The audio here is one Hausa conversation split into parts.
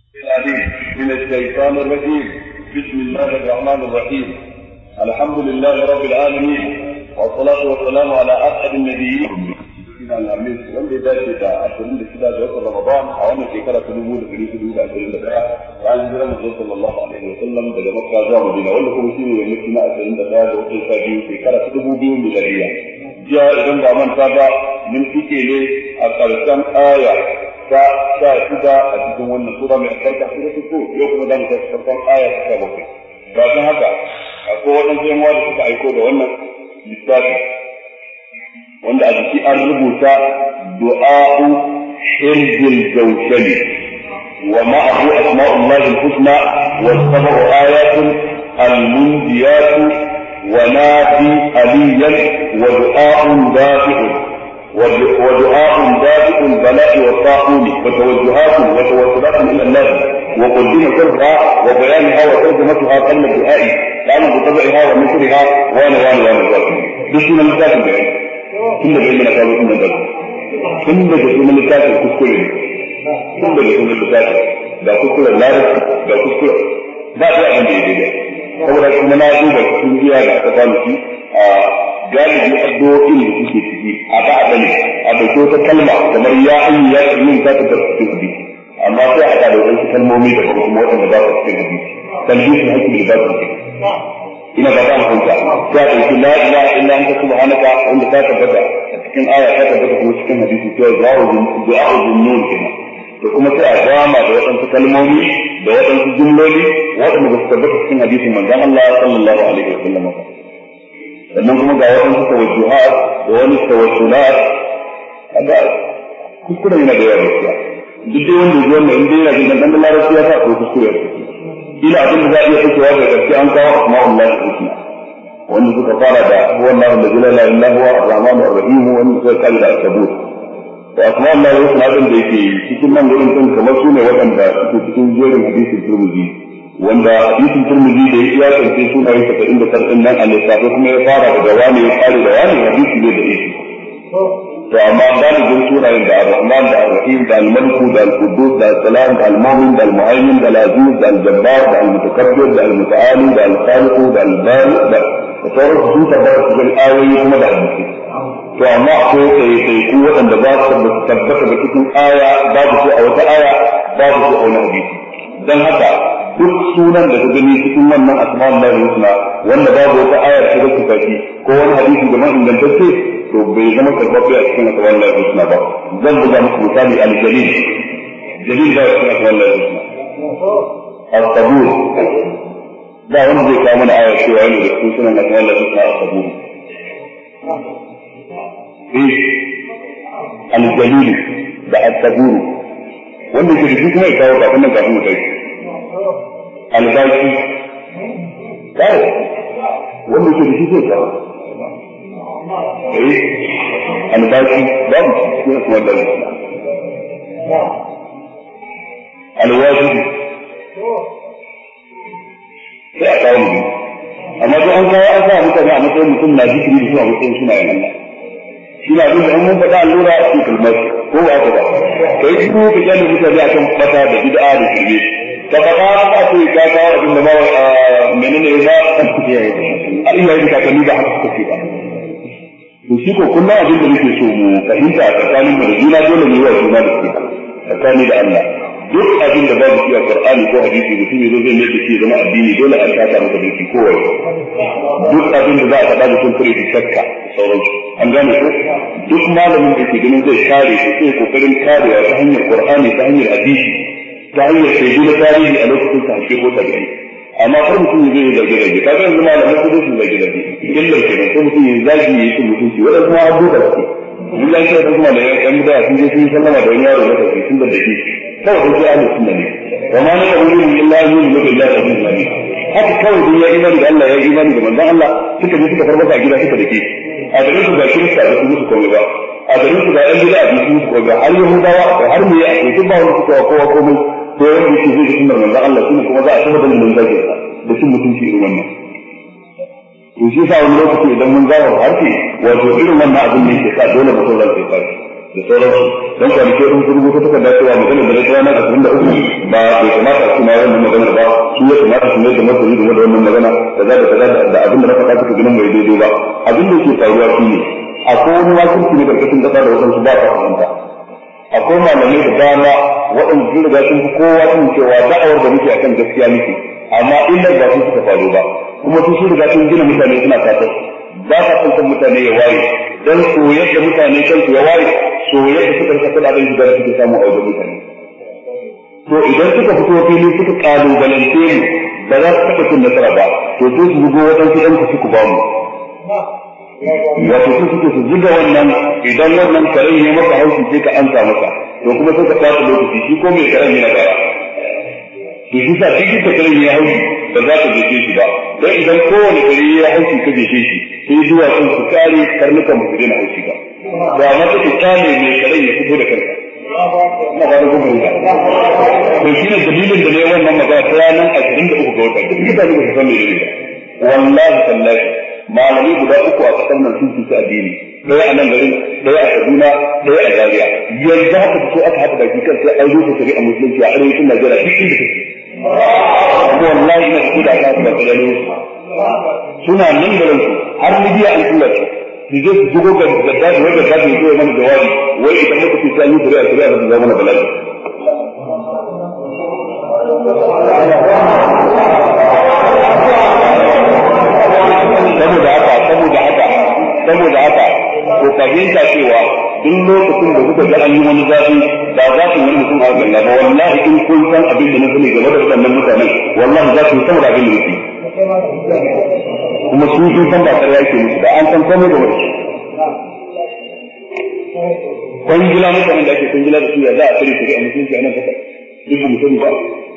من الشيطان الرجيم. بسم الله الرحمن الرحيم. الحمد لله رب العالمين والصلاة والسلام على أسعد النبيين. wanda ya dace da 26 ga watan Ramadan a wannan shekara ta 2021 bayan hijirar Annabi sallallahu alaihi wa sallam daga Makka zuwa Madina, wanda kuma shine yammaci na 21 ga watan Sabiu shekara ta 2000 miladiya. Jiya idan ba manta ba mun fike ne a ƙarshen aya ta 16 a cikin wannan sura mai albarka suratul Tur. Yau kuma zamu tafi farkon aya ta 7. Bayan haka akwai wadansu yan uwa da suka aiko da wannan lissafi wanda a jiki an rubuta du'a'u hirzil jawshali wa ma'ahu asma'ullahi al-husna wa sab'u ayatun al-munjiyat wa nadi aliyan wa du'a'un dafi'un wa du'a'un dafi'un bala'i wa ta'un wa tawajjuhatun wa tawassulatun ila Allah wa qaddima sirra wa bayanaha wa tarjumatuha qabla du'a'i la'anna bi tabi'iha wa mithliha wa wa bismillah al-rahman tun da bai mana kawo sunan da tun da sunan littafin kuskure ne tun da sunan littafin da kuskuren larabci da kuskuren ba da abin da ya daidai saboda kuma na duba cikin jiya da aka samu shi a galibi addu'o'in da suke ciki a ba a bane a dauko ta kalma kamar ya ayyu ya yin ta ta cikin hadisi amma sai a da wasu kalmomi da kuma waɗanda ba su cikin hadisi talbisu hakki da ba su ina ba ta hukunta ya dauki la ilaha illa anta subhanaka wanda ta tabbata a cikin aya ta tabbata kuma cikin hadisi cewa du'a zunnun kenan to kuma sai a gama da wadansu kalmomi da wadansu jumloli wanda ba su tabbata cikin hadisin manzon Allah sallallahu alaihi wasallam sannan kuma ga wadansu tawajjuhat da wani tawassulat kaga kuskure yana da yawa duk da wanda zuwa mai inda yana jin dan larabci ya sa ko kuskure ila abin da za a iya fitowa da gaske an kawo asma'ullahi al-husna wanda suka fara da wallahu la ilaha illa huwa ar-rahman ar-rahim wanda suka kalla da sabut to asma'ullahi al-husna din da yake cikin nan gurin din kamar su ne waɗanda suke cikin jerin hadisin Tirmidhi wanda hadisin Tirmidhi da ya tantance sunayen 79 nan al-lissafi kuma ya fara da wani ya kare da wani hadisi ne da yake to amma galibin sunayen da ar-rahman da ar-rahim da al-malik da al-quddus da al-salam da al-mu'min da al-mu'aymin da al-aziz da al-jabbar da al-mutakabbir da al-muta'ali da al-khaliq da al-bari da sauran su tabbata cikin ayoyi kuma da hadisi to amma akwai sai ku waɗanda ba su tabbata da cikin aya babu su a wata aya babu su a wani hadisi dan haka duk sunan da ka gani cikin wannan asma'ullahi husna wanda babu wata aya ta rubuta shi ko wani hadisi da man ingantacce to bai zama karɓaɓɓe a cikin asma'ullahi husna ba. Zan buga muku misali al-jalil jalil da cikin asma'ullahi husna al-sabur da wanda zai kawo mana aya cewa yana da cikin sunan asma'ullahi husna al-sabur al-jalil da al-sabur wanda ke da shi kuma ya kawo kafin nan kafin mu kai al-baqi kai wanda ke da shi zai kawo al-baqi babu cikin asma'ullahi husna al-wajid sai a kawo mu amma duk an kawo an sa mutane a matsayin mutum na zikiri da su a matsayin sunayen Allah shi na duk an mun faɗa allura a cikin kalmar ko ba ka ba kai ku ka kyale mutane akan fata da bid'a da shirme ka faɗa ba ce ka kawo abin da ba menene ba a iya yi kakanni da haka suka ce ba to shi ko kullum abin da nake so mu fahimta a tsakanin mu da juna dole ne wa juna da suka tsakani da Allah duk abin da babu shi a Qur'ani ko hadisi mutum yazo zai mai shi zama addini dole a saka masa da shi kowa duk abin da za a faɗa da sun kare da shakka sauransu an gane ko duk malamin da ke ganin zai kare shi sai kokarin karewa ta hanyar Qur'ani ta hanyar hadisi ta hanyar shaidu na tarihi a lokacin ta hake ko tabi'i amma kar mutum zai yi zage-zage kaga yanzu malamai su zai su zage-zage illar kenan ko mutum ya zagi ya yi su mutunci waɗansu ma abu da suke mun ya ce da kuma da yan da sun je sun sallama da wani yaro na tafi sun da dake kawai sai ahli sunna ne wa ma naka wuri illa yu'minu billahi wa bil akhir haka kawai duk ya imani da Allah ya imani da manzon Allah suka je suka farmata a gida suka dake a garin su ga kirista da su musu komai ba a garin su ga yan bid'a da su musu komai ba har yahudawa har me ya ce ba wani suka kowa komai to wanda yake zai sunnar manzon Allah shine kuma za a tabbata da mun zage da cin mutunci irin wannan to shi sa wani lokaci idan mun zama harfi wato irin wannan abin ne ke sa dole mutum zai kai da sauransu don kwanake in su rubuta takarda cewa magana da rasuwa na 23 ba bai kamata martani game da wannan magana da abin da na faɗa suka ganin mai daidai ba. Abin da ke faruwa shi ne akwai wani wakilci ne karkashin kasa da wasansu ba ta fahimta. Akwai malamai da dama waɗanda sun riga sun fi kowa sun cewa da'awar da muke akan gaskiya muke, amma illar ba su suka faru ba, kuma sun riga sun gina mutane suna kasar ba sa san mutane ya waye, dan soyayya da mutane kansu ya waye, soyayya da suka rika da shiga da suke samu a wajen mutane. To idan suka fito fili suka kalubalance mu ba za su taɓa cin nasara ba, to sai su zugo waɗansu ɗan ku suku ba mu. Wato su suke su zuga wannan, idan wannan karen ya maka haushi sai ka amsa masa, to kuma sai ka ɓata lokaci shi ko mai karen yana gara. To shi sa duk da karen ya haushi ba za ka jefe shi ba, don idan kowane kare ya haushi ka jefe shi sai zuwa sun su kare karnukan mu su daina haushi ba. To amma suke kame mai karen ya fito da kanka. Na ba da gudu ba. To shi ne dalilin da ne wannan magana ta ranar 23 ga wata, duk mutane ba su san mai ne ba. Wallahi tallahi malamai guda uku a kasar nan sun ci addini, ɗaya a nan garin, ɗaya a Kaduna, ɗaya a Zaria. Yanzu haka fito aka haɗa baki kan sai an zo ta shari'a musulunci a arewacin Najeriya duk inda take. Wallahi na fito da aka haɗa da suna nan da ransu har Libya an tura su. Su je su shigo ga gaddafi wanda ta ke zuwa mana jawabi, wai idan muka ce sai an yi shari'a da su zama mana bala'i. Saboda haka ko fahimta cewa duk lokacin da kuka ga an yi wani zafi ba za ku yi mutum a galla ba, wallahi in kun san abin da na sani game da waɗannan mutanen wallahi za ku yi sama da abin da nake kuma sun san ba ƙarya ke musu da an san komai da wani kwangila mutanen da ake kwangila da su ya za a kare su a mutunci a nan kasa duk mutum ba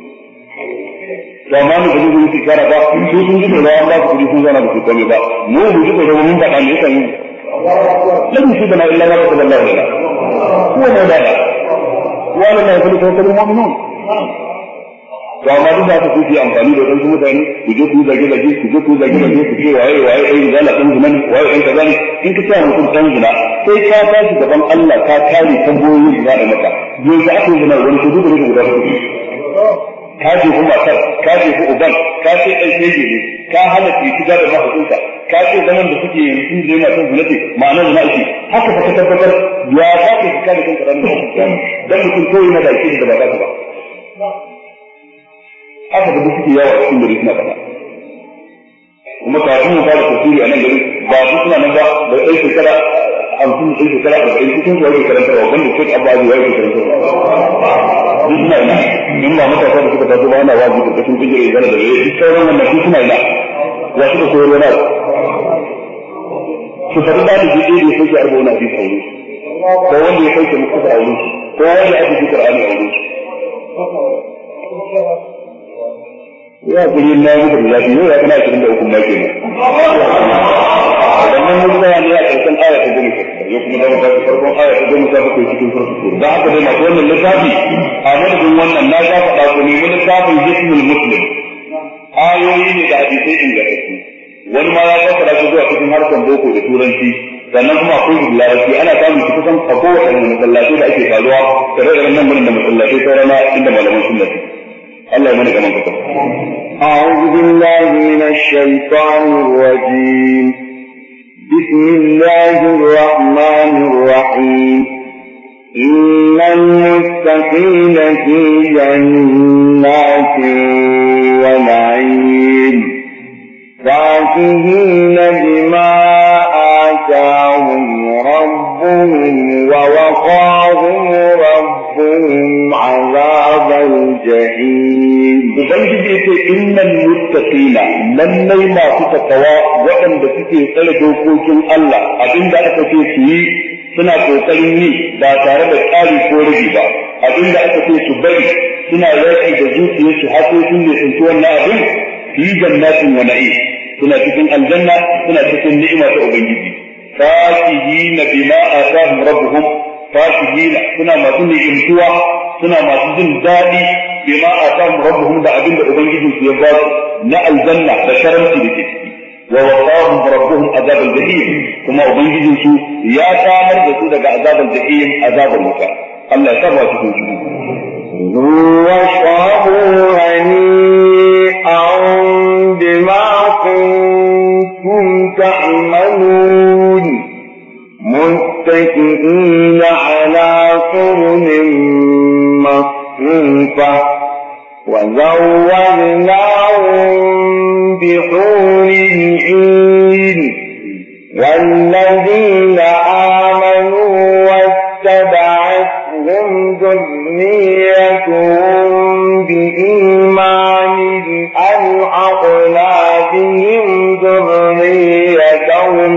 to amma mu gudu gudu kara ba su sun ji da an ba su kudi sun zana da su komai ba mu gudu da mun faɗa ne kan yi lam yusibana illa ma qadallahu lana huwa mawlana wa la yatawakkalu mu'minun. To amma duk da su yi amfani da wasu mutane ku je ku zage ku je ku zage ku ce waye ai zalla kan zunan waye ai kaza ne in ka ce mutum dan zina sai ka tashi gaban Allah ka kare tambayoyin da za a maka yanzu aka yi zina wani kudu da guda hudu ka ce kuma kar ka ce ku uban ka ce ai shege ne ka hana ki shiga da mahaifinka ka ce zaman da suke yanzu da yana son zina ce ma'anar zina ake haka fa ka tabbatar ya za ka shiga da kanka ranar dan mutum kawai na da ake da ba za ka ba haka da suke yawa cikin gari suna faɗa kuma kafin mu fara tafsiri a nan gari ba su suna nan ba da ɗan shekara 50 ɗan shekara 40 cikin su wake karantarwa wanda ce abu abu ya yake karantarwa duk suna ina in ba matasa da suka taso ba ana wazi karkashin kungiyar izala da yayi duk sauran wannan su suna ina wa suka koyar wani abu su faɗi da ɗaya da ya sauke arba wani hadisi a wurin ko wanda ya sauke muku a wurin ko wanda aka fi Qur'ani a wurin ya kuri na yi da zafi yau ya kana 23 ma kenan wannan mun tsaya ne a ƙarshen aya ta 10 ya kuma da wata farkon aya ta 10 ta kai cikin suratul da haka dai masu wannan littafi a madadin wannan na ga faɗa ku ne mun littafin Hisnul Muslim ayoyi ne da hadisai ingantattu wani ma ya fassara shi zuwa cikin harshen boko da turanci sannan kuma akwai larabci ana samun shi kusan a kowace masallatai da ake faruwa tare da nan gurin da masallatai saurana inda malaman sunna الله يمنع كمان كتب. أعوذ بالله من الشيطان الرجيم. بسم الله الرحمن الرحيم. إن المتقين في جنات ونعيم فاكهين بما آتاهم ربهم ووقاهم ربهم عذاب الجحيم. Ubangiji ce innal muttaqina lallai masu takawa waɗanda suke tsare dokokin Allah abinda aka ce su yi suna kokarin yi ba tare da tsari ko rubi ba abinda aka ce su bari suna yaki da zuciyarsu har sai sun ne tsinci wannan abin fi jannatin wa na'im suna cikin aljanna suna cikin ni'ima ta ubangiji fakihina bima atahum rabbuhum fakihina suna masu ni'imtuwa suna masu jin daɗi bima atahum rabbuhum da abin da ubangiji su ya ba su na aljanna da karanci da ke ciki wa waqahum rabbuhum azab al-jahim kuma ubangijin su ya samar da su daga azab al-jahim azab al-wuta Allah ya saba su cikin su wa shabu hani مصفوفة وزوجناهم بحور عين والذين آمنوا واتبعتهم ذريتهم بإيمان ألحقنا بهم ذريتهم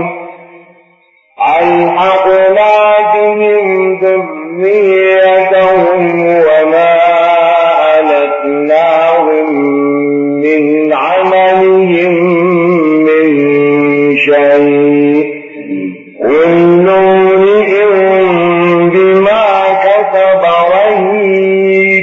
وما ألتناهم من عملهم من شيء كل امرئ بما كسب رهين.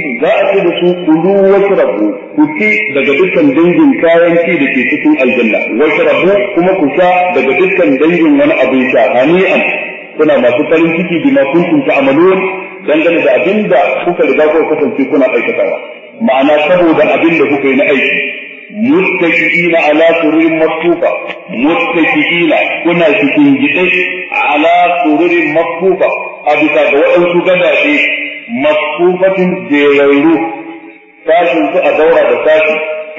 كلوا واشربوا كتي daga dukkan dangin kayan ci da ke cikin aljanna washrabu kuma ku sha daga dukkan dangin wani abin sha hani'an kuna masu farin ciki bima kuntum ta'malun dangane da abinda kuka riga kuka kasance kuna aikatawa ma'ana saboda abinda kuka yi na aiki muttaqiina ala sururin masfufa muttaqiina kuna cikin gide ala sururin masfufa a bisa ga waɗansu gadaje masfufatin jerairu tashin su a daura da tashi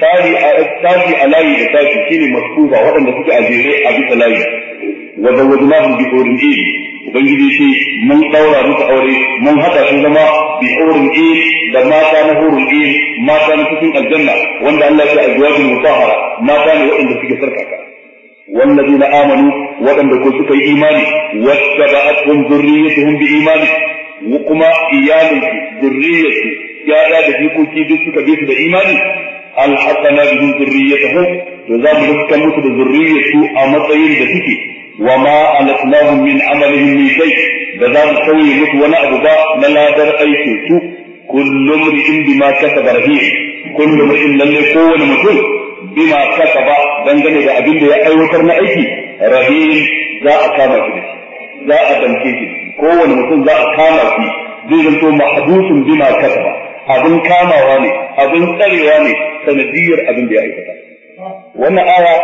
tashi a layi da tashi shine masfufa waɗanda suke a jere a bisa layi wa zawwajnahum bi hurin ain ubangiji shi mun daura musu aure mun hada su zama bi hurin ain da mata na hurin ain mata na cikin aljanna wanda Allah ya azwajin mutahhara mata ne waɗanda suke sarkaka wallazina amanu waɗanda ko suka yi imani wattaba'atuhum dhurriyyatuhum bi imani kuma iyalinsu dhurriyyatu ya'ya da jikoki duk suka bi su da imani alhaqana bihim dhurriyyatuhum to za mu rufta musu da zurriyyatu a matsayin da suke wa ma alatnahum min amalihim min shay da za mu sauye musu wani abu ba na ladar aikin su kullu mri'in bima kasaba rahin kullu mri'in lalle kowane mutum bima kasaba dangane da abin da ya aiwatar na aiki rahin za a kama shi za a damke shi kowane mutum za a kama shi zai zanto mahdusun bima kasaba abin kamawa ne abin tsarewa ne sanadiyar abin da ya aikata wannan aya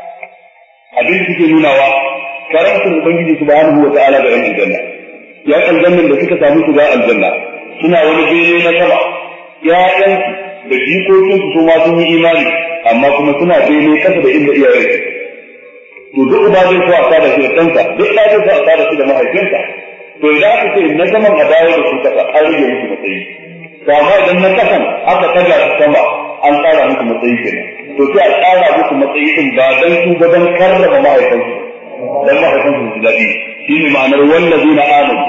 abin da suke nunawa karantar ubangiji subhanahu wa ta'ala da yan aljanna ya aljannan da suka samu shiga aljanna suna wani bene na sama ya'yan da jikokin su ma sun yi imani amma kuma suna bene kasa da inda iyayen to duk uba zai so a sada shi da ɗansa duk ɗa zai so a sada shi da mahaifinsa to idan aka ce na zaman a dawo da su kasa an rage musu matsayi to amma idan na kasan aka taga su sama an tsara musu matsayi kenan to sai a tsara musu matsayi din ba dan su ba dan karrama mahaifansu dan mahaifansu su daɗi shine ma'anar wallazina amanu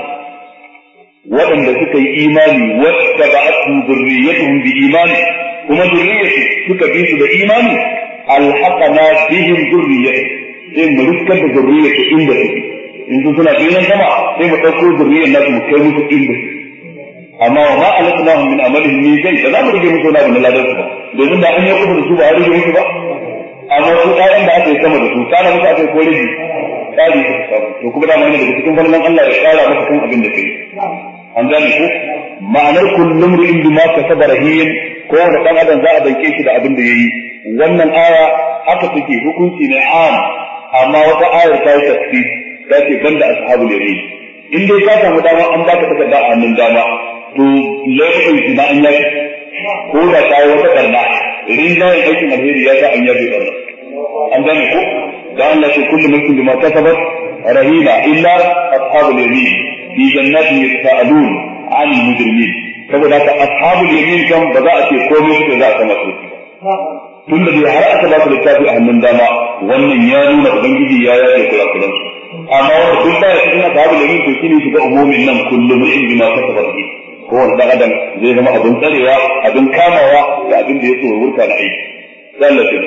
waɗanda suka yi imani wadda ba'atu zurriyatuhum bi imani kuma zurriyatu suka bi su da imani alhaqana bihim zurriyatuhum sai mu riskar da zurriyatu inda suke in su suna biyan sama sai mu ɗauko zurriyar nasu mu kai musu inda suke amma wa ma alatnahum min amalihim min shay da za mu rige musu wani abu na ladan su ba domin da an yi kudu da su ba a rige musu ba amma su ɗayan da aka yi sama da su kana musu aka yi ko rigi tsari su samu to kuma da mana daga cikin farnan Allah ya tsara maka kan abin da kai an gane ko ma'anar kullum ri'in bima kasaba rahin ko wanda dan adam za a danke shi da abin da yayi wannan aya haka take hukunci ne am amma wata ayar ta yi tafsir ta ce banda ashabul yamin in dai ka samu dama an baka takarda a hannun dama to laifin shi na an yi ko da ta yi wata karna rinjayen aikin alheri ya sa an yabe karna an gane ko da Allah ce kullu mulkin bima kasabat rahina illa ashabul yamin fi jannatin yatasaalun 'anil mujrimin saboda ka ashabul yamin kan ba za a ce komai suke za a kama su tunda bai har aka ba su littafi a hannun dama wannan ya nuna ubangiji ya yace kurakuran su amma wanda duk da cikin ashabul yamin to shine shiga umumin nan kullu mulkin bima kasabat ko wanda dan adam zai zama abin tsarewa abin kamawa da abin da yake wurka da aiki sallatin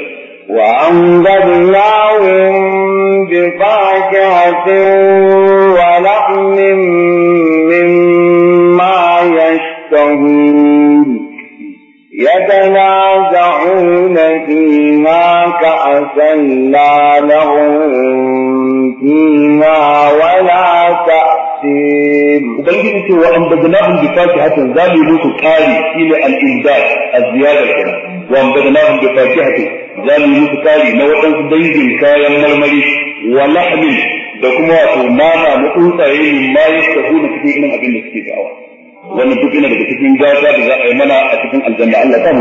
وأنذرناهم بفاكهة ولحم مما يشتهون يتنازعون فيها كأسا لا لهم فيها ولا تأثير ubangiji wa ambadnahum bi fakihatin zabi musu kari ila al-imdad az-ziyada kenan wa ambadnahum bi fakihatin zabi musu kari na wadansu dangin kayan marmari wa lahmin da kuma wato nama na tsuntsaye min ma yastahuna cikin irin abin da suke da'awa wannan duk yana daga cikin gata da za a yi mana a cikin aljanna Allah ta mu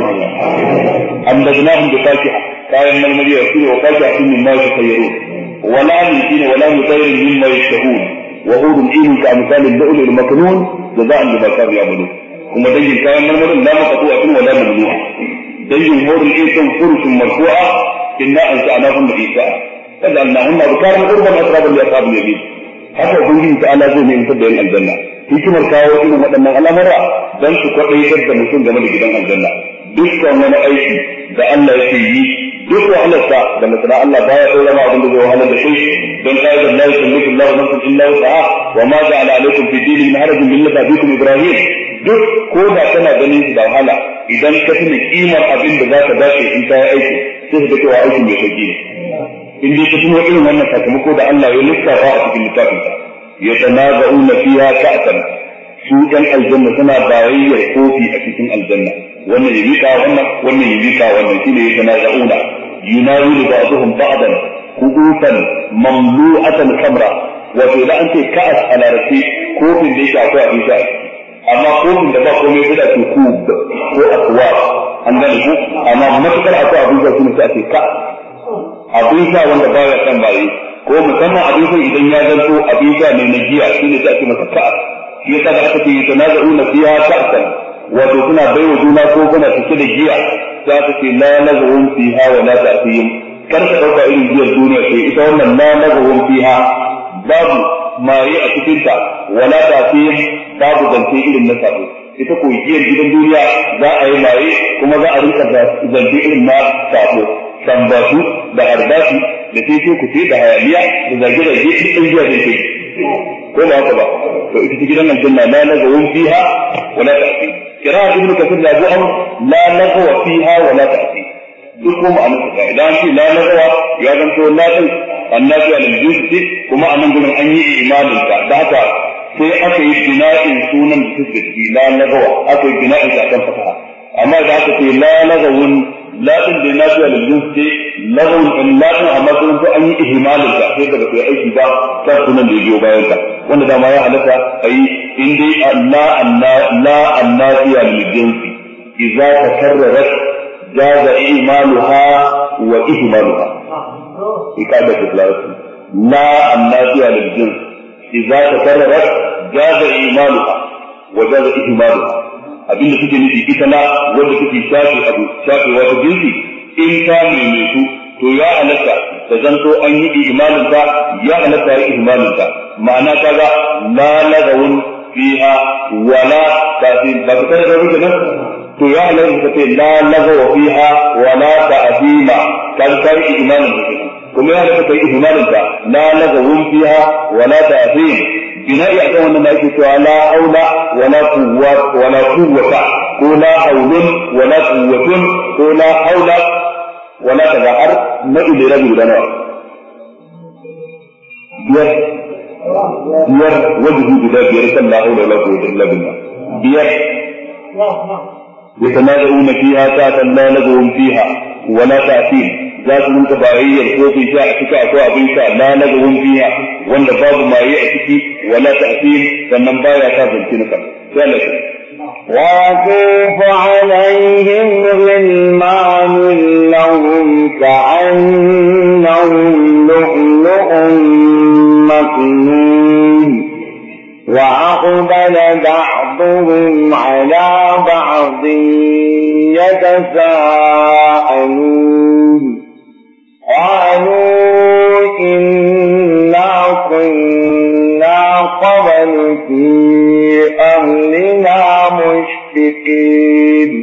amdadnahum bi fakiha kayan marmari ya kire wa fakiha mimma yashayirun wala min wala mutayrin mimma yashahun wa hurun in ka amsalil lu'lu al-maknun jaza'an bima kanu ya'malun kuma dangin kayan marmarin la maqtu'atun wala mamnu'a dangin hurun in sun furusun marfu'a inna ansha'nahum bi isa'a faj'alnahum abkaran urban atraban li ashabil yamin haka ubangiji ta'ala zai ne mutar da yan aljanna hikimar kawo irin waɗannan al'amura don su kwaɗaitar da mutum game da gidan aljanna dukkan wani aiki da Allah yake yi duk wahalarsa da masana Allah baya ɗora ma abin da zai wahalar da shi don ƙa'idar la yukallifu Allahu nafsan illa wus'aha wa ma ja'ala alaykum fi dini min harajin millata abikum Ibrahim duk ko da kana ganin shi da wahala idan ka tuna kimar abin da za ka dace in ka yi aiki sai ka ga cewa aikin mai sauki in dai ka tuno irin wannan sakamako da Allah ya lissafa a cikin littafinsa yatanaza'una fiha ka'san su ɗan aljanna suna bayayyar kofi a cikin aljanna wannan ya mika wannan ya mika wannan shine yatanaza'una yunawilu ba'dhum ba'dan ku'utan mamlu'atan khamra wato da an ce ka'as a larabci kofin da yake akwai abin sha amma kofin da ba komai sai da ke kub ko akwa an gane ku amma matukar akwai abin sha shine sai a ce ka'as abin sha wanda baya kan baye ko musamman abin sha idan ya zanto abin sha ne na giya shine sai ake masa ka'as shi yasa da aka ce yatanaza'una fiha ka'san wato suna baiwa juna ko kuna cike da giya za ta ce la nazarun fiha wa la ta'tihim kar ka dauka irin giyar duniya sai ita wannan la nazarun fiha babu maye a cikin ta wa la ta'tihim babu zance irin na sabo ita ko giyar gidan duniya za a yi maye kuma za a rinka zance irin na sabo tambatu da arbatu da teke kuce da hayaniya da zage-zage cikin giya da ke ko ba haka ba to ita gidan aljanna la nazarun fiha wa la ta'tihim قراءة ابن كثير لا جهم لا لغو فيها ولا تأتي دكم أن إذا أنت لا لغو يا جماعة لا تل الناس على الجزء كما أن نقول أن إيمان ذاك sai aka yi bina'in sunan da suke ciki la lagawa aka yi bina'in da kan fataha amma da aka ce la lagawun la din da nasu da jinsi lagawun in la din amma sunan to an yi ihmalin da sai daga sai aiki ba kan sunan da yayi bayan ta wanda da ma ya halaka ayi in dai la annasiya lil jinsi idza takarrarat jaza imaluha wa ihmaluha ikada tilawati la annasiya lil jinsi idza takarrarat jaza imaluha wa jaza ihmaluha abinda suke nufi ita na wanda take shafe wata jinsi in ta neme su to ya halatta da zanto an yi imanin ta ya halatta ya imanin ta ma'ana kaga la lagawun fiha wala ta'zim ba ta da rubuta nan to ya halatta ka ce la lagawa fiha wala ta'zima kan kai imanin ta kuma ya halatta kai imanin ta la lagawun fiha wala ta'zim bina'i akan wannan da yake cewa la haula wala quwwata ko la haulun wala quwwatun ko la haula wala tazahar na ilera gudana biyar wajibi guda biyar kan la haula wala quwwata illa billah biyar yatanaza'una fiha ta'atan la lagawun fiha wala ta'tin za su rinka bayayyar ko fi sha a ciki akwai abin sha la lagawun fiha wanda babu maye a ciki wala ta'tin sannan baya ta zance naka sai Allah وَيَطُوفُ عَلَيْهِمْ غِلْمَانٌ لَّهُمْ كَأَنَّهُمْ لُؤْلُؤٌ مَّكْنُونٌ وَأَقْبَلَ بَعْضُهُمْ عَلَىٰ بَعْضٍ يَتَسَاءَلُونَ قَالُوا إِنَّا كُنَّا قَبْلُ فِي أهلنا مشفقين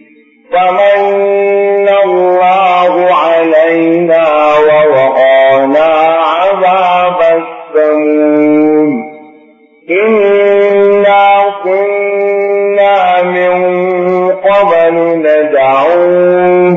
فمن الله علينا ووقانا عذاب السموم إنا كنا من قبل ندعوه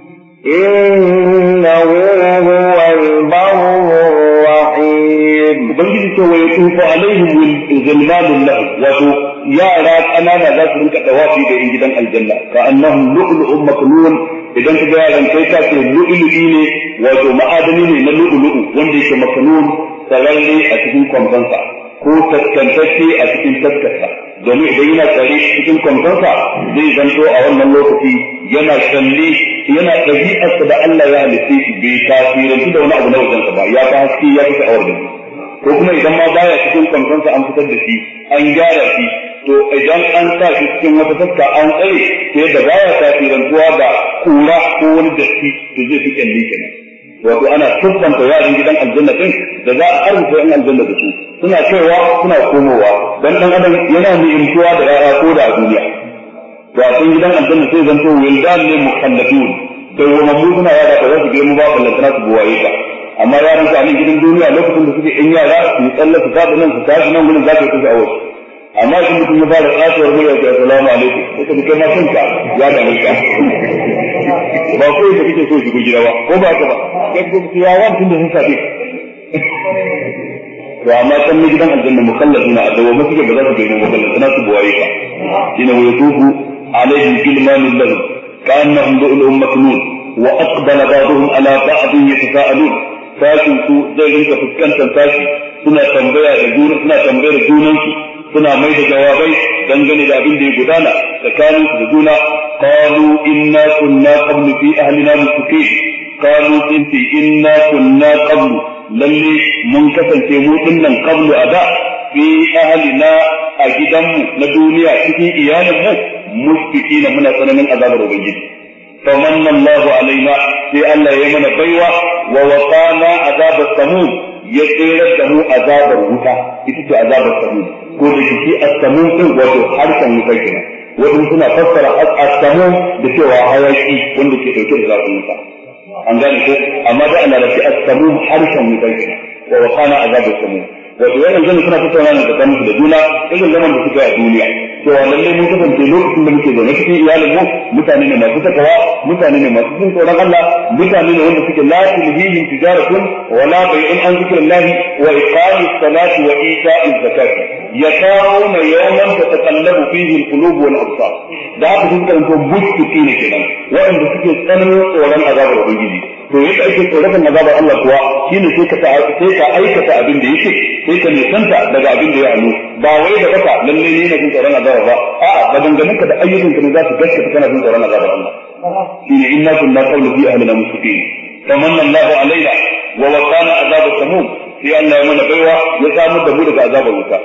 إنه هو البر الرحيم ويطوف عليهم غلمان له wato yara kanana za su rinka tawafi da in gidan aljanna ka annahum lu'lu'un maknun idan ka ga yaran kai ka ce lu'lu'i ne wato ma'adani ne na lu'lu'u wanda yake maknun sararre a cikin kwamfansa ko taskantacce a cikin taskarsa domin idan yana tsare cikin kwamfansa zai zanto a wannan lokaci yana kalli yana ɗabi'arsa da Allah ya halitta shi bai tasirantu da wani abu na wajensa ba ya ta haske ya fi sha'awar da ko kuma idan ma baya cikin kwamfansa an fitar da shi an gyara shi to idan an sa shi cikin wata fuska an tsare sai da baya tasirantuwa da kura ko wani datti to zai fi kyalli kenan wato ana tubbanta yaran gidan aljanna din da za a arzuta yan aljanna da su suna kaiwa suna komowa dan adam yana ni'imtuwa da rana ko da a duniya to a cikin gidan aljanna sai zanto wildan ne mukhalladun da wannan suna yara da za su girma ba ballantana su buwaye ka amma yaran su a nan gidan duniya lokacin da suke in yara su yi tsalle su tafi nan su tashi nan gudun za ka yi kusa a wasu amma idan mutum ya fara kasuwar murya ta assalamu alaikum sai ka kai ma kanka ya da mulka ba ko da kike so shigo gida ba ko ba ka ba sai ku ya wani tun da sun sabe to amma kan gidan aljanna mukhalladuna adawa ma suke ba za su ga mu ballantana su buwaye ka ina wa yatubu alaihim gilmanul lahum ka'annahum lu'lu'un maknun wa aqbala ba'dhum ala ba'dhin yatasaalun sashin su zai rinka fuskantar sashi suna tambaya da junansu suna mai da jawabai dangane da abin da ya gudana tsakanin su da juna qalu inna kunna qablu fi ahlina muttaqin qalu inna kunna qablu lalle mun kasance mu dinnan qablu ada fi ahlina a gidanmu na duniya cikin iyalinmu muttaqin muna tsananin azabar ubangiji famanna Allahu alaina sai Allah ya mana baiwa wa waqana azabar samum ya tsere da mu azabar wuta ita ce azabar samum ko da shi as-samum din wato harshen wuta kenan wato suna fassara as-samum da cewa hayaki wanda ke dauke da zafin wuta an gane ko amma da ana da as-samum harshen wuta kenan wa waqana azabar samum wato wannan zan suna tattauna ne tsakanin da juna irin zaman da suka yi a duniya cewa lallai mun kasance lokacin da muke zaune cikin iyalin mu mutane ne masu takawa mutane ne masu jin tsoron Allah mutane ne wanda suke la tulhihim tijaratun wa la bai'un an zikrillahi wa iqamis salati wa ita'iz zakati yakawuna yawman tataqallabu fihi alqulub wal absar da haka sun karanto mushkiki ne kenan wanda suke tsananin tsoron azabar ubangiji to yadda ake tsoron azabar Allah kuwa shine sai ka aikata abin da yake sai ka nisanta daga abin da ya hannu ba wai da baka lalle ne na jin tsoron azabar ba a'a da dangananka da ayyukanka ne za su gaskata kana jin tsoron azabar Allah shine inna kunna qawlu fi ahlina muttaqin famanna Allahu alaina wa waqana azab as-samum sai Allah ya mana baiwa ya samu da mu daga azabar wuta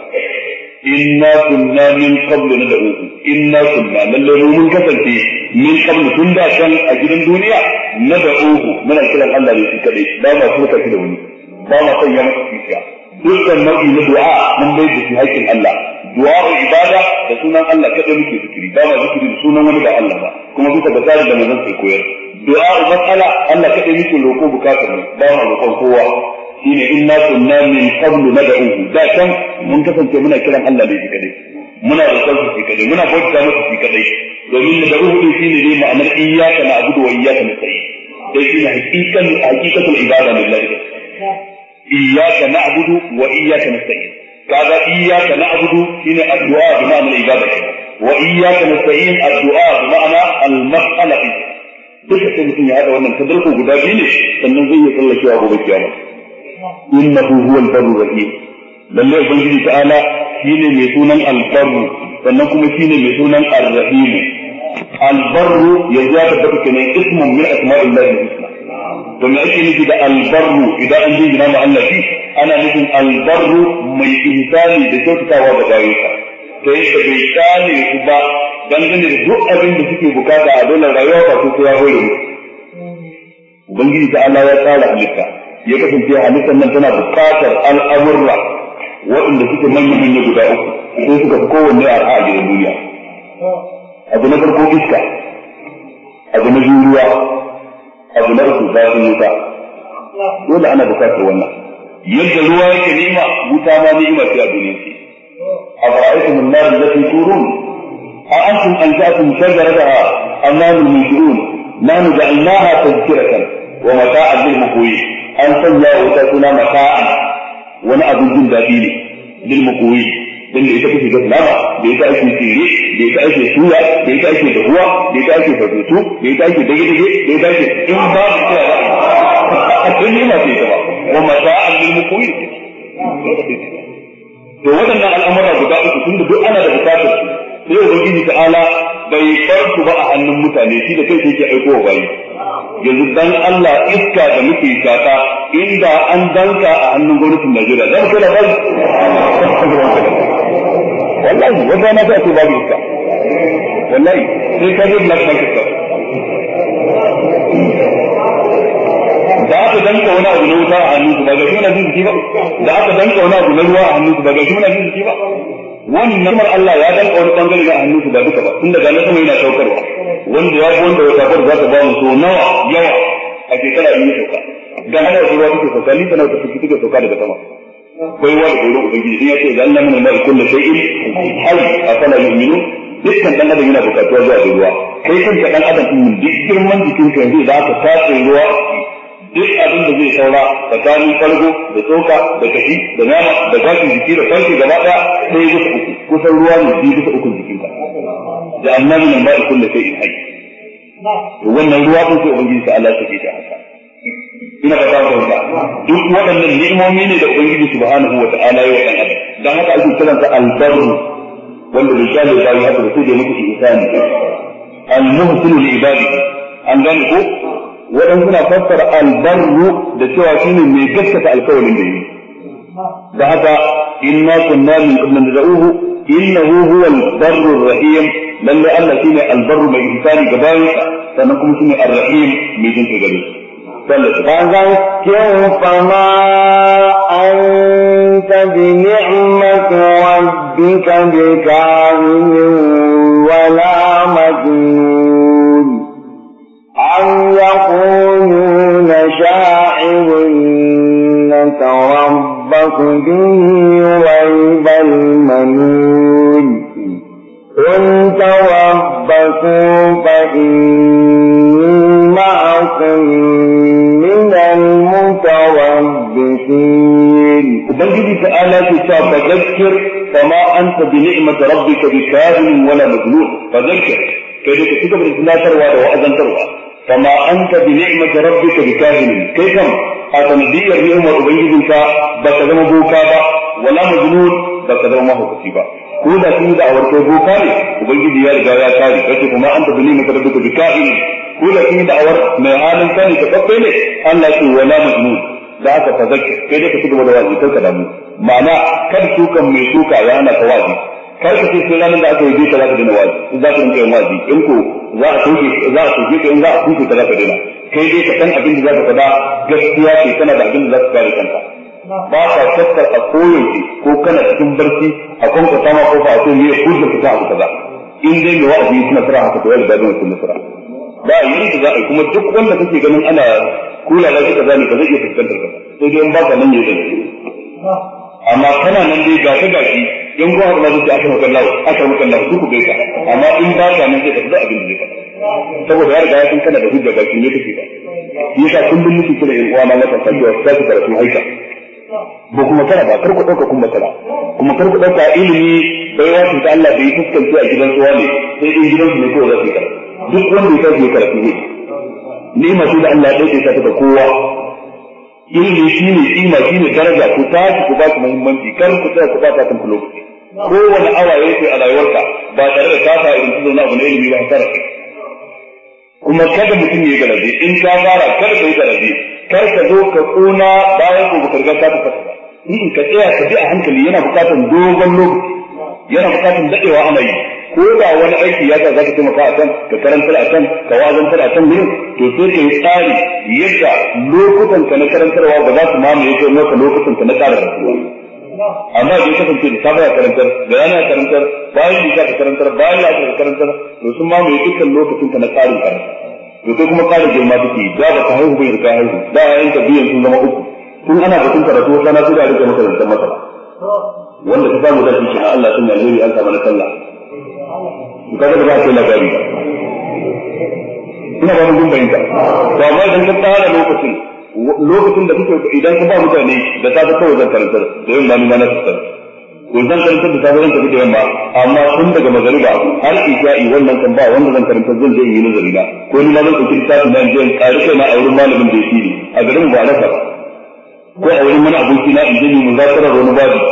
inna kunna min qablu nad'uhu inna kunna lalle mun kasance min qablu tun da kan a gidan duniya nad'uhu muna kiran Allah ne shi kadai ba ma suka shi da wani ba ma sanya masa kishiya dukkan nau'i na du'a mun bai da shi haƙƙin Allah du'a ibada da sunan Allah kadai muke zikiri ba ma zikiri da sunan wani ba Allah ba kuma duka da tsarin da manzon sai koyar du'a mas'ala Allah kadai muke roƙo bukatar mu ba ma roƙon kowa shine inna kunna min qablu nad'uhu da kan mun kasance muna kiran Allah ne shi kadai muna roƙon shi kadai muna bauta masa shi kadai domin nad'uhu din shine ne ma'anar iyyaka na'budu wa iyyaka nasta'in dai shine haqiqatul ibada lillahi iyyaka na'budu wa iyyaka nasta'in kaga iyyaka na'budu shine addu'a bi ma'ana al-ibada wa iyyaka nasta'in addu'a bi ma'ana al-mas'ala duka sai mutum ya hada wannan tadarku guda biyu ne sannan zai yi tsallakewa gobe kiyama innahu huwal barru rahim lalle ubangiji ta'ala shine mai sunan al-barru sannan kuma shine mai sunan ar-rahim al-barru yanzu ya tabbata kenan ismun min asma'illahi al-husna to me ake nufi da albarru idan an jingina ma Allah shi ana nufin albarru mai ihsani da kyautatawa ga bayansa to yadda bai kane su ba dangane da duk abin da suke bukata a dole rayuwa ba su ya hore mu ubangiji ta Allah ya tsara halitta ya kasance halittar nan tana bukatar al'amurra waɗanda suke manya guda uku sai suka fi kowanne a gidan duniya abu na farko iska abu na ruwa abu na uku zafin wuta dole ana bukatar wannan yadda ruwa yake ni'ima wuta ma ni'ima ce a duniya ce أفرأيتم النار التي تورون أأنتم أنشأتم شجرتها أم نحن المنشئون نحن جعلناها تذكرة ومتاعا للمقوين أن سنجا وتكون متاعا ونأبو الجندابين للمقوين dan da ita kake ga nama da ita ake tsire da ita ake suya da ita ake dahuwa da ita ake fasutu da ita ake dage-dage da ita ake in ba su kira a cikin nema ce ta ba wa mata'an lil muqwin to waɗannan al'amura guda uku tunda duk ana da bukatar su sai ubangiji ta'ala bai bar su ba a hannun mutane shi da kai yake aikowa bayi yanzu dan Allah iska da muke shaka inda an danka a hannun gwamnatin Najeriya za mu kai labari wallahi wanda na ta ce babu iska wallahi sai ka je black market da aka danka wani abu na wuta a hannun su ba ga shi muna jin jiki ba da aka danka wani abu na ruwa a hannun su ba ga shi muna jin jiki ba wannan mar Allah ya danka wani bangare na hannun su ba duka ba tun daga na sama yana saukarwa wanda ya wanda wata bar za ta ba mu so nawa yawa a shekara in yi sauka dan hana ruwa take sauka ni tana ta fiti take sauka daga sama bai wa da gurin ubangiji ya ce ga Allah mun mai kullu shay'in hal afala yu'minu dukkan dan adam yana bukatuwa zuwa da ruwa kai kanka dan adam din duk girman jikin ka yanzu za ka tace ruwa duk abin da zai saura tsakanin farko da tsoka da kashi da nama da gashin jiki da farki gaba daya sai ya uku kusan ruwa ne biyu bisa uku jikin ka da annabi nan ba kullu shay'in hayy wannan ruwa din sai ubangiji ta Allah take ta haka ina ba ta haka duk waɗannan ni'imomi ne da ubangiji subhanahu wa ta'ala ya wa dan adam dan haka ake kiransa al-barr wanda misali ba ya haka da sai da muke ihsani al-muhsinu li ibadihi an gane ko wadan suna fassara al-barr da cewa shine mai gaskata alƙawarin da yi da haka inna kunna min qabl nad'uhu innahu huwa al-barr ar-rahim lalle Allah shine al-barr mai ihsani gabayinsa sannan kuma shine ar-rahim mai jin gare فذكر فما أنت بنعمة ربك بكاهن ولا مجنون أم يقولون شاعر نتربص به ريب المنون قل تربصوا فإني معكم ubangiji ta'ala ke ta fadhakkir fama anta bi ni'mati rabbika bikahin wala majnun fadhakkir kai da kike da tunatarwa da wa'azantarwa fama anta bi ni'mati rabbika bikahin kai kam a sanadiyar ni'mar ubangijinka baka zama boka ba wala majnun baka zama mahaukaci ba ko da kin da awarkai boka ne ubangiji ya riga ya kare kace kuma anta bi ni'mati rabbika bikahin ko da kin da awar mai halin sani ka babbe ne Allah ya ce wala majnun da aka fazakir kai dai ka ci gaba da wazi kar ka damu ma'ana kar sukan mai suka ya hana ka wazi kar ka ce sai ranar da aka yi ka za ka dena wazi in za ka rinka yin wazi in ko za a soke ka in za a soke ka za ka dena kai dai ka san abin da za ka faɗa gaskiya ce kana da abin da za ka kare kanka ba ka shakkar a koyaushe ko kana cikin barci a kwanka sama ko fa a ce me ya hujjar ka abu kaza in dai mai wa'azi suna tsara haka to ya riga da mutum nasara ba yin da za a yi kuma duk wanda kake ganin ana kula da shi kaza ne ka zai iya fuskantar ka sai dai in ba ka nan ne zai amma kana nan dai ga ta gashi in ko har ma zai aka maka Allah ku gaisa amma in ba ka nan sai ka da abin da zai faɗa saboda ya riga ya san kana da hujja ba ki ne kake ba yasa kullum nake kira in uwa na mata sabuwa sai ka karatu aika ba kuma kana ba karku dauka kuma kana kuma karku dauka ilimi bai wato ta Allah bai fuskanta a gidan suwa ne sai in gidan su ne ko za su yi duk wanda ya kai karatu ne ni'ima ce da Allah ya dauke ta da kowa ilimi shine kima shine daraja ku tashi ku ba ku muhimmanci kar ku tsaya ku ba ta kan lokaci kowane awa yake a rayuwarka ba tare da kafa irin su zauna abu na ilimi ba hasara kuma kada mutum ya garaje in ka fara kada ka yi garaje kar ka zo ka kuna bayan ko baka riga ka ta fasa in ka tsaya ka bi a hankali yana bukatar dogon lokaci yana bukatar dadewa ana yi ko da wani aiki ya sa zaka taimaka a kan ka karantar a kan ka wazantar a kan gurin to sai ka yi tsari yadda lokutan ka na karantarwa ba za su mamaye kai maka lokutan ka na ƙara rayuwa amma idan ka kasance da safa ya karantar da yana ya karantar bayan da ka karantar bayan ya ka karantar to sun mamaye dukkan lokacin ka na ƙarin karatu to kai kuma ƙarin girma kake da ba ka haihu bai riga haihu da yayin ka biyan sun zama uku tun ana batun karatu wata na sai da rike makarantar masara wanda ka samu da shi na Allah sun alheri an samu na sallah kaga da ba ka labari ina ba mun bayyana to amma idan ka tsara lokacin da kake idan ka ba mutane da ta ga kawai zan karantar da yin ba ni ma na tsara ko zan karantar da sabon ka kike yamma amma tun daga magariba har isha'i wannan kan ba wanda zan karantar zan je yi nazari na ko ni ma zan ɗauki littafin nan je in ƙari kai na a wurin malamin da yake a garin ba na ko a wurin wani aboki na in je mu muzakkara wani babu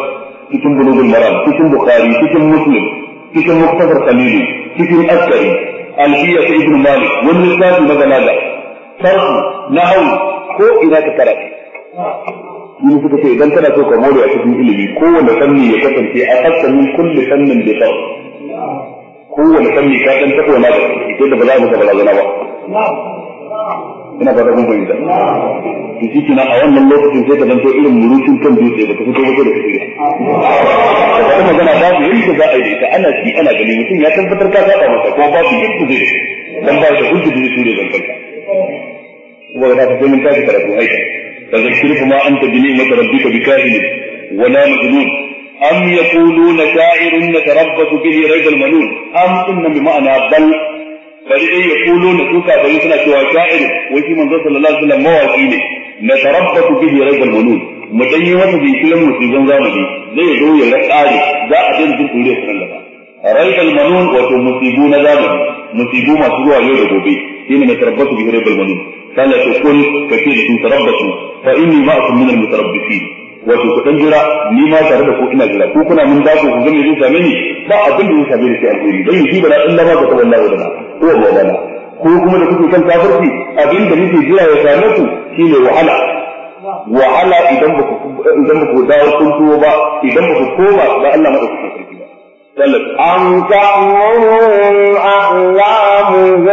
cikin bulugul maram, cikin bukhari, cikin muslim, cikin muktasar khalil, cikin askari, alfiya ta ibn malik, wani littafi na balaga, sarfu, nahwu, ko ina ka karanta. Yin suka ce idan kana so ka more a cikin ilimi, kowane fanni ya kasance a fasalin kulli fannin da sau. Kowane fanni ka san taɓa wani da ita da ba za mu ta balagana ba. Ina ba da kun fahimta. To shi kina a wannan lokacin sai ka zanto irin murushin kan dutse ba ka fito ba da kafira. Da wata magana babu yadda za a yi ita ana ci ana gani mutum ya tabbatar ka saba masa ko babu yadda zai dan ba da hujja da zai da zankarka. Kuma da ka sai mun tafi karatu aika. فذكر فما أنت بنعمة ربك بكاهن ولا مجنون أم يقولون شاعر نتربص به ريب المنون أم إن بمعنى بل فلئن يقولون سوكا فيسنا سوى شاعر وفي منظر صلى الله عليه وسلم مواقين نتربص به ريب المنون مدني وسبي كلم مسلم زامني زي يدعو يلقاري ذا أدن في سوريا سنة ريب المنون وتمصيبون زامني مصيبون ما سوى يوجد بي حين نتربص به ريب المنون قال تقول كثير تربصوا فإني معكم من المتربصين wato ku dan jira ni ma tare da ku ina jira ku kuna mun dace ku ga me zai same ni ba abin da zai same ni sai alheri dan yi bala illa ma ka wallahi wadana ko wadana ko kuma da kuke kan kafirci abin da nake jira ya same ku shine wahala idan ba ku dawo kun tuwo ba idan ba ku koma ga Allah madaukakin sarki ba أم تأمرهم أحلامهم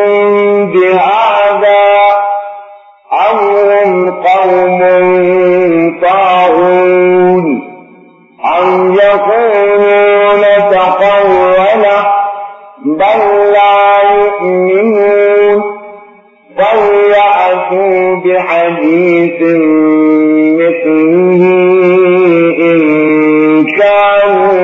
بهذا أم هم قوم طاغون أم يقولون تقوله بل لا يؤمنون فليأتوا بحديث مثله إن كانوا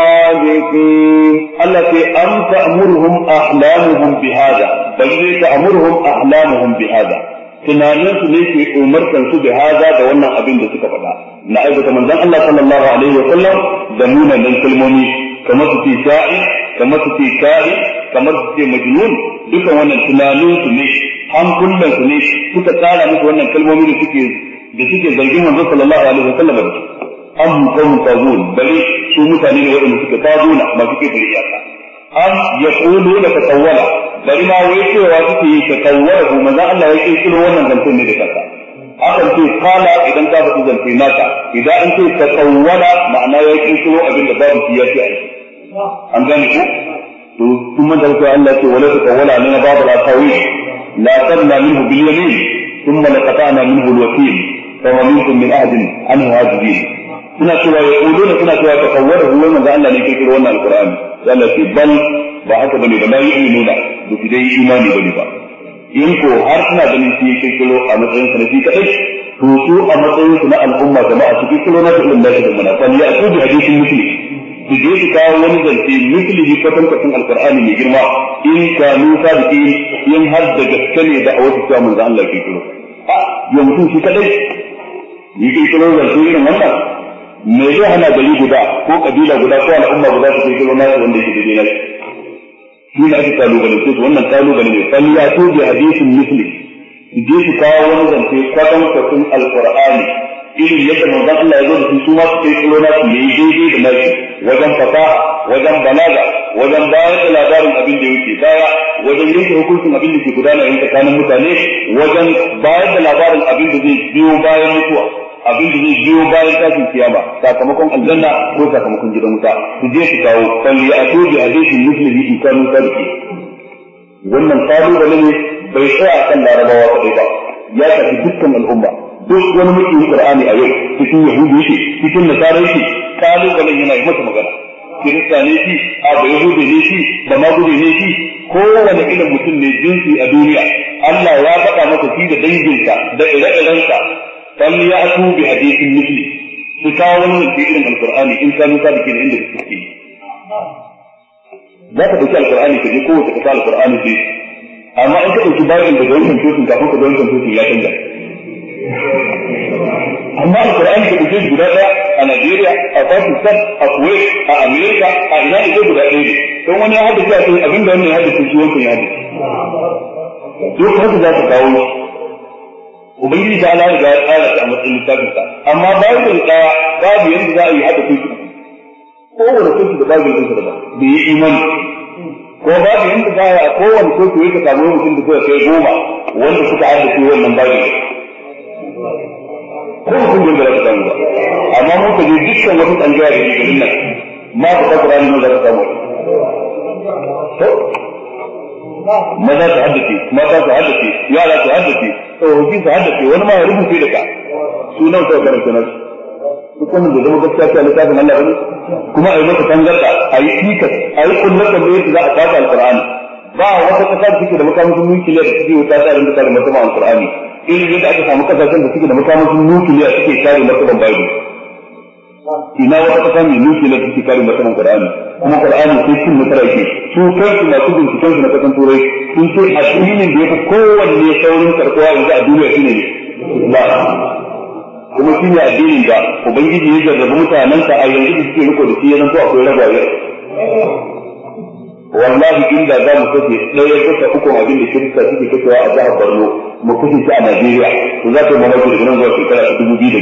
صادقين. التي أم تأمرهم أحلامهم بهذا بل تأمرهم أحلامهم بهذا tunaninsu ne ke umartan su da haza da wannan abin da suka faɗa na aikata manzon Allah sallallahu alaihi wa sallam da munanan kalmomi kamar su ce sha'i kamar su ce kari kamar su ce majnun dukan wannan tunaninsu ne hankulan su ne suka tsara musu wannan kalmomi da suke zargin manzon sallallahu alaihi wa sallam da su am qawm tazun bali su mutane ne waɗanda suka tazuna masu ke iyaka am yaquluna tatawwala bari ma wai cewa suke yi tatawwala ko manzo Allah ya kirkiro wannan zancen ne da kansa akan ce kala idan ka faɗi zance naka idan an ce tatawwala ma'ana ya kirkiro abin da babu shi ya ce ai an gane ko to kuma da Allah ce wala tatawwala lana babu al-qawi la tabna minhu bil yamin thumma laqata'na minhu al-wakil fa minkum min ahadin anhu hajibin suna cewa ya kuluna suna cewa tatawwala huwa manzo Allah ne kirkiro wannan alqur'ani Allah ce bal ba haka bane da la yu'minuna ba su dai imani bane ba in ko har suna ganin shi kirkiro a matsayin sa na shi kadai to su a matsayin su na al'umma jama'a su kirkiro na ilmin da da manafan ya su bi hadisin muslim su je su kawo wani zance mislihi kwatan kwatan alqur'ani mai girma in kanu sadiqin in har da gaske ne da a wata cewa manzo Allah kirkiro ya mutum shi kadai yi kirkiro zance irin wannan me zai hana gari guda ko kabila guda ko al'umma guda su kirkiro nasu wanda yake daidai shi ne ake kalubale su wannan kalubale ne fal ya to bi hadisin misli je su kawo wani zance kwatan kwatan alqur'ani irin yadda manzon Allah ya zo da su ma su kirkiro nasu yayi daidai da nasu wajen fasaha wajen balaga wajen bayar da labarin abin da yake baya wajen yanke hukuncin abin da ke gudana a tsakanin mutane wajen bayar da labarin abin da zai biyo bayan mutuwa abin da zai biyo bayan tashin kiyama sakamakon aljanna ko sakamakon gidan wuta su je su kawo falli a tobi hadisin muslimin in kanu sadiki wannan kalubale ne bai tsaya kan larabawa kadai ba ya tafi dukkan al'umma duk wani mutum qur'ani a yau cikin yahudi shi cikin nasara shi kalubalen yana yi masa magana kirista ne shi a ba yahudi ne shi ba magudi ne shi kowane irin mutum ne jinsi a duniya Allah ya faɗa masa shi da danginsa da ire-irensa فليأتوا بحديث مثله تكاون في علم القرآن إن كانوا صادقين عند التفكير لا تبقى القرآن كذي قوة تكتال القرآن فيه أما أنت تبقى القرآن كنتوسن كافوك دون كنتوسن لا تنجح أما القرآن كذي بلادة نيجيريا باكستان الكويت أمريكا أين يجب بلادة ثم أن يحدث لا أبين بأن يحدث في سوى يحدث duk haka za ta kawo ubangiji ta Allah ya tsara ta a matsayin littafin sa amma bayan da babu yanda za a yi haka kuke kowane kotu da babin ɗinsa da ba da yi imani ko babu yadda za a kowane kotu yake samu mutum da suka kai 10 wanda suka haddace wannan babin ko mutum da za ka samu ba amma mun ka je dukkan wata tsangiya da ke nan ma ta Qur'ani ne za ka samu maza su haddace mata su haddace yara su haddace tsofaffi su haddace wani ma ya rubuce da ka sunan sau karanta nasu duk wannan da zama gaskiya ta littafin Allah bane kuma a yi masa tangarda a yi tikas a yi kullatan da yake za a kasa alqur'ani ba wata kasa da take da makamashin nukiliya da suke wuta ta rinka da martaba alqur'ani irin yadda aka samu kasashen da suke da makamashin nukiliya suke kare martaban bible ina wata kasa mai nukiliya suke kare martaban qur'ani kuma qur'ani sai cin nasara yake su kansu masu binciken su na kasan turai sun ce addinin da ya fi kowanne saurin karɓuwa yanzu a duniya shine ne kuma shi ne addinin da ubangiji ya jarrabu mutanensa a yanzu da suke riko da shi ya zanto akwai ragwaye wallahi inda za mu kashe ɗaya bisa uku abin da kirista suke kashewa a jihar Borno mu kashe shi a Najeriya to za ta yi mamaki daga nan zuwa shekara ta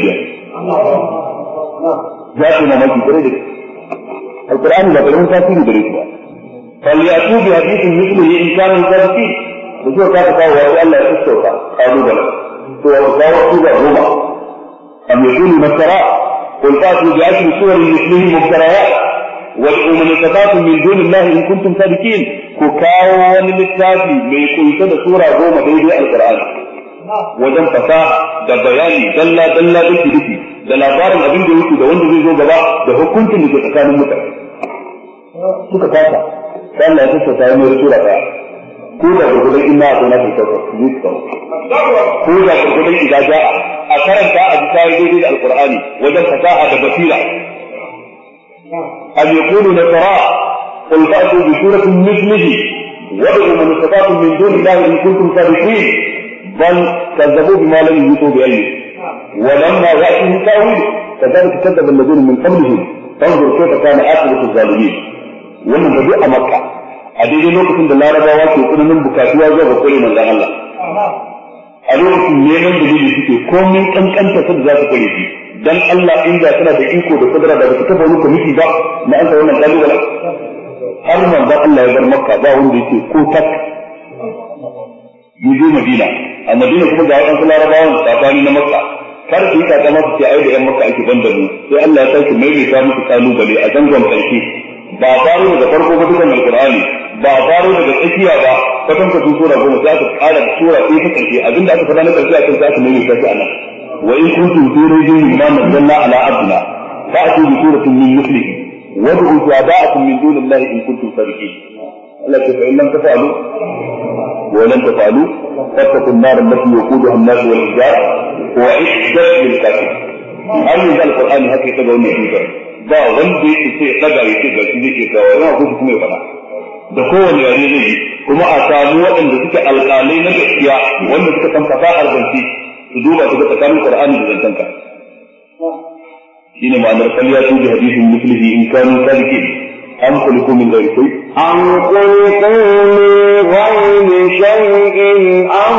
2005 za ta yi mamaki kare da alƙur'ani ba karamin tasiri gare shi ba falyatu bi hadithin mithlihi in kanu sadiqin da zuwa ka kawo wa Allah ya tsauka kalubale to wa kawo su ga goma am yakunu masara qul fatu bi ashri suwar mithlihi mubtariyat wad'u man istata'tum min dunillahi in kuntum sadiqin ku kawo wani littafi mai kunshe da sura goma daidai alqur'ani wajen fasaha da bayani dalla dalla duki da labarin abin da yake da wanda zai zo gaba da hukuncin da ke tsakanin mutane suka kasa dan Allah ya tsaya mai sura ta ko da gurgudan inna a na ta ni ko da gurgudan idaja a karanta a ji tayi daidai da alqur'ani wajen fasaha da basira an yakunu nasara qul fa'tu bi suratin mithlihi wad'u man istata'tum min dunillahi in kuntum sadiqin bal kazzabu bima lam yutu bi ilmi ولما يأتيه تأويل كذلك كذب الذين من قبلهم فانظر كيف كان عاقبة الظالمين wannan da duk a Makka a daidai lokacin da Larabawa ke tsananin bukatuwa zuwa ga kore manzon Allah a lokacin neman dalili suke komai kankanta su za su kore shi dan Allah inda tana da iko da kudura da ta kafa wani komiti ba na an ta wannan kalubala har manzon Allah ya bar Makka ba wanda yake ko tak yaje Madina a Madina kuma ga wadansu Larabawan tsakani na Makka kar su yi takama su ce ai da yan Makka ake banda mu sai Allah ya sake maimaita musu kalubale a zangon karshe ba faro daga farko ba dukan alqur'ani ba faro daga tsakiya ba kwatan ka sura goma sai aka ƙara sura sai ta karshe abinda aka faɗa na karshe a kan sai mai sai Allah wa in kuntum fi rajin mimma nazzalna ala abdina fa'tu bi suratin min mithlihi wad'u shuhada'akum min dunillahi in kuntum sadiqin Allah ta fa'in lam tafa'alu wa lam tafa'alu fattaqu an-nar allati waquduha an-nas wal hijar wa iddat lil kafirin ayyuka alqur'ani haka ta ga wannan hujja ba wanda yake sai daga yake ga shi yake kawo yana ko kuma ya fada da kowane yare zai yi kuma a samu waɗanda suke alƙalai na gaskiya wanda suka san fasahar zance su duba su ga tsakanin Qur'ani da zantanka shine ma'anar kalliyatu bi hadithin mithlihi in kanu sadiqin am khuliqu min ghayri shay am khuliqu min ghayri shay'in am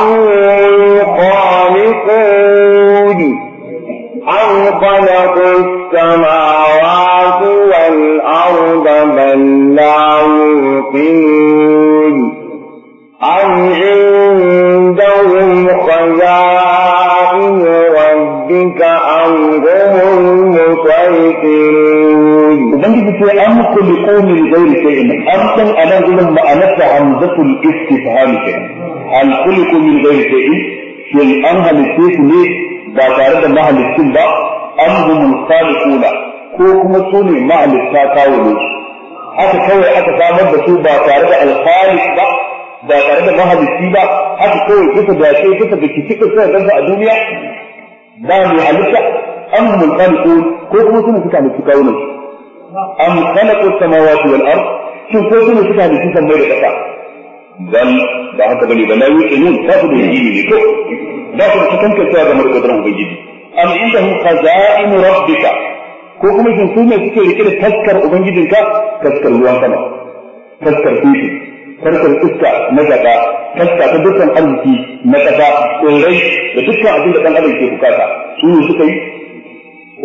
khaliqun am khalaqu السماوات والأرض بل لا يوقنون أم عندهم خزائن ربك أم هم المسيطرون وبنجي في أم خلقوا من غير شيء أم كان أنا أقول معناتها همزة الاستفهام هل خلقوا من غير شيء شيء أنهم الشيء ليه بعد ما هلكين بقى am humul khaliquna ko kuma su ne ma'alika kawo ne haka kawai aka samar da su ba tare da al-khaliq ba tare da mahalici ba haka kawai kisa da ke kisa da kike kisa da a duniya ba ne halitta am humul khaliqun ko kuma su ne suka halitta kawo ne am khalaqus samawati wal ard shin ko su ne suka halitta sammai da kasa dan ba haka bane ba la yuqinun ba su da yini ne ko ba su da tantancewa game da kudurar ubangiji am indahum khaza'in rabbika ko kuma shin su ne suke rike da taskar ubangijinka taskar ruwan sama taskar kishi taskar iska na gaba taska ta dukkan arziki na kasa tsirrai da dukkan abin da dan adam ke bukata su ne suka yi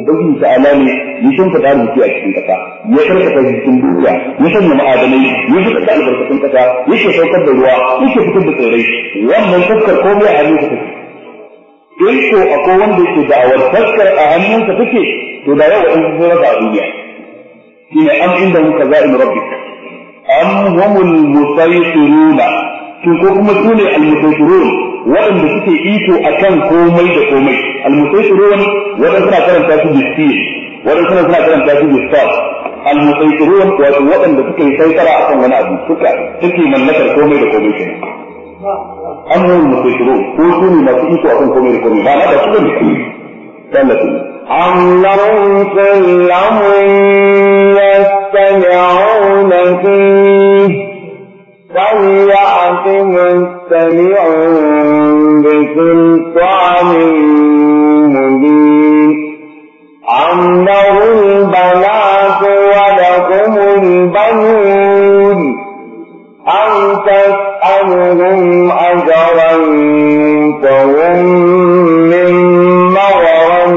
ubangiji ta ala ne ya shimfiɗa arziki a cikin ƙasa ya karkata cikin duniya ya sanya ma'adanai ya fitar da albarkatun ƙasa yake saukar da ruwa yake fitar da tsirrai wannan taskar komai a hannunsa take in ko akwai wanda yake da'awar taskar a hannunsa take to da yau an zo rasa a duniya shine am inda muka za'in rabbik am humul musaytiruna shin ko kuma su ne al-musaytirun waɗanda suke iko akan komai da komai al-musaytirun waɗanda suna karanta su bisin waɗanda suna karanta su bisin al-musaytirun wato waɗanda suke saitara akan wani abu suke mallakar komai da komai kenan an yi musaytirun ko su ne masu iko akan komai da komai ba na da su ne sallatin am lahum sallamun yastami'una fihi فليأت مستمع بسلطان مبين أم له البنات ولكم البنون أم تسألهم أجرا فهم من مغرم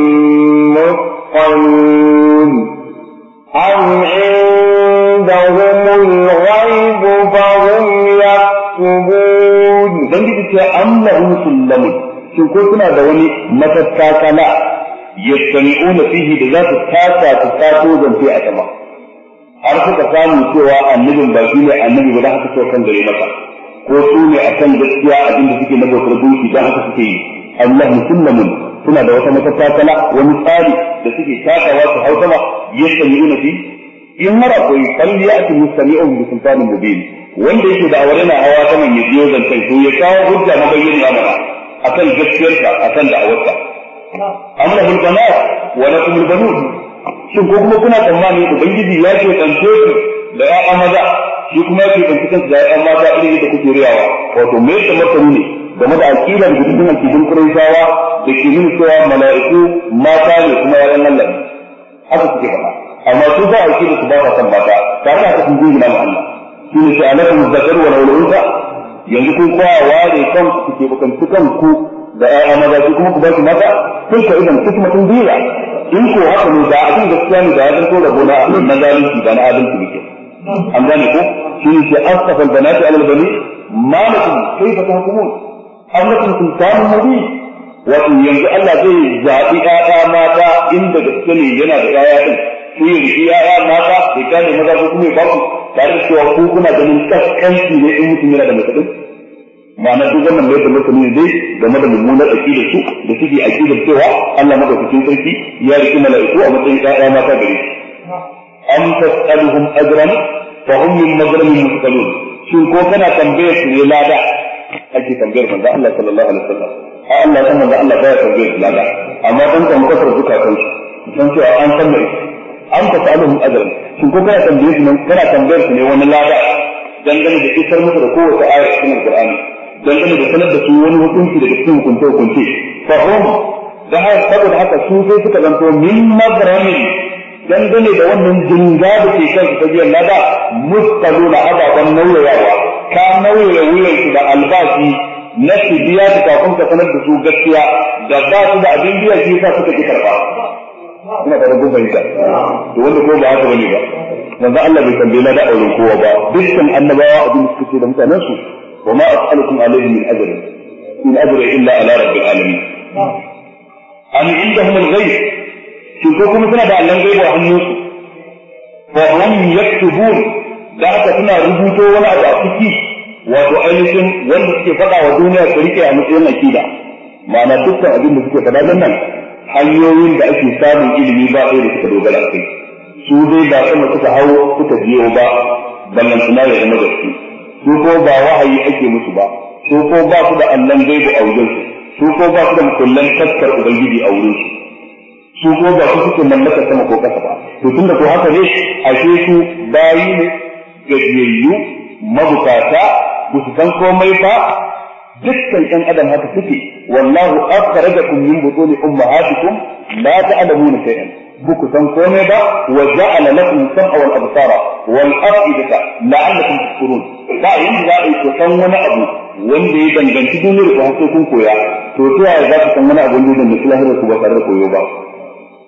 مثقلون أم عندهم الغيب فهم يكتبون ubangiji ce annahum sullamun shin ko suna da wani matattakala yastami'una fihi da za su taka su taso zance a sama har suka samu cewa annabin ba shi ne annabi ba da haka so kan gare maka ko su ne akan gaskiya abin da suke na bautar gunki da haka suke yi annahum sullamun suna da wata matattakala wani tsari da suke takawa su hau sama yastami'una fihi in mara koyi falli ya ati mustami'un bi sultanin mubin wanda yake da aure na hawa ta man yaji zancan to ya kawo hujja na bayyana mana akan gaskiyarsa akan da'awarsa amma bil banat wa lakum al banun shin ko kuma kuna tsammani ubangiji ya ce kance ku da ya maza shi kuma ya ce kance kansa da ya mata irin da kuke riyawa wato me da martani ne game da aqidar da cikin akidin Qurayshawa da ke nuna cewa mala'iku mata ne kuma ya dan Allah haka suke faɗa amma su ba a da su ba ta san mata tare da sun jingina ma Allah shi ne sai alakum zakar wa lawlunta yanzu kun kowa ware kan ku ke bukantu kanku da ƴaƴa maza su kuma ku ba su mata kun ka idan hikmatun biya in ko haka ne da abin gaskiya ne da ya zanto da gona na zalunci da na adalci ne an gane ko shi ne sai asfafa albanati ala albani ma lakum kayfa tahkumun am lakum sultanun mubin wato yanzu Allah zai zaɓi ƴaƴa mata inda gaske ne yana da ƴaƴa din sai ya riki ƴaƴa mata da gane maza ko kuma ya ba ku tare da cewa ku kuna ganin kaskanci ne in mutum yana da mace din ma'ana duk wannan bai da mutum ne dai game da mummunar aqidar su da suke aqidar cewa Allah madaukakin sarki ya riki mala'iku a matsayin ƴaƴa mata gare shi am tas'aluhum ajran fa hum min maghramin musqalun shin ko kana tambayar su ne lada ake tambayar manzo Allah sallallahu alaihi wasallam Allah ya manzo Allah baya tambayar su lada amma dan kan kasar zukatan su san cewa an san mai an tas'aluhum ajran shin ko kana tambayar su ne kana tambayar su ne wani lada dangane da isar musu da kowace aya cikin Qur'ani dangane da sanar da su wani hukunci daga cikin hukunce fa hum da haka saboda haka su sai suka zanto min maghramin dangane da wannan jinga da ke kan su ta biyan lada mustaluna ababan nauyawa ka nauyaya wuyan su da albashi na su biya da kafin ka sanar da su gaskiya da ba su da abin biya shi yasa suka ki karba ina da rabon bayyana to wanda ko ba haka bane ba manzo Allah bai tambaye lada a wurin kowa ba dukkan annabawa abin da suke da mutanen su وما أسألكم عليه من أجر إن أجر إلا على رب العالمين أم عندهم الغيب شوفوكم سنة بعد الغيب وعنوس وهم يكتبون ذاك سنة ربوتو ولا أدعفكي وتؤلسن والذي فقع ودنيا شريكة عمسيين أكيدا معنى تبقى أبين لسكي فلا جنن hanyoyin da ake samun ilimi ba sai da suka dogara a kai su dai ba sama suka hau suka biyo ba ballan suna ya zama da su ko ba wahayi ake musu ba su ko ba su da allan gaibu a wurin su ko ba su da mukullan taskar ubangiji a wurin su ko ba su suke mallaka sama ko kasa ba to tunda ko haka ne ashe su bayi ne gajiyayyu mabukata ba su san komai ba dukkan ɗan adam haka suke wallahu akhrajakum min butuni ummahatikum la ta'lamuna shay'an buku san komai ba wa ja'ala lakum sam'a wal absara wal af'idata la'allakum tashkurun ba yin da ai ko san wani abu wanda ya danganci duniyar ku har sai kun koya to ta yaya za ku san wani abu wanda ya danganci lahirar ku ba tare da koyo ba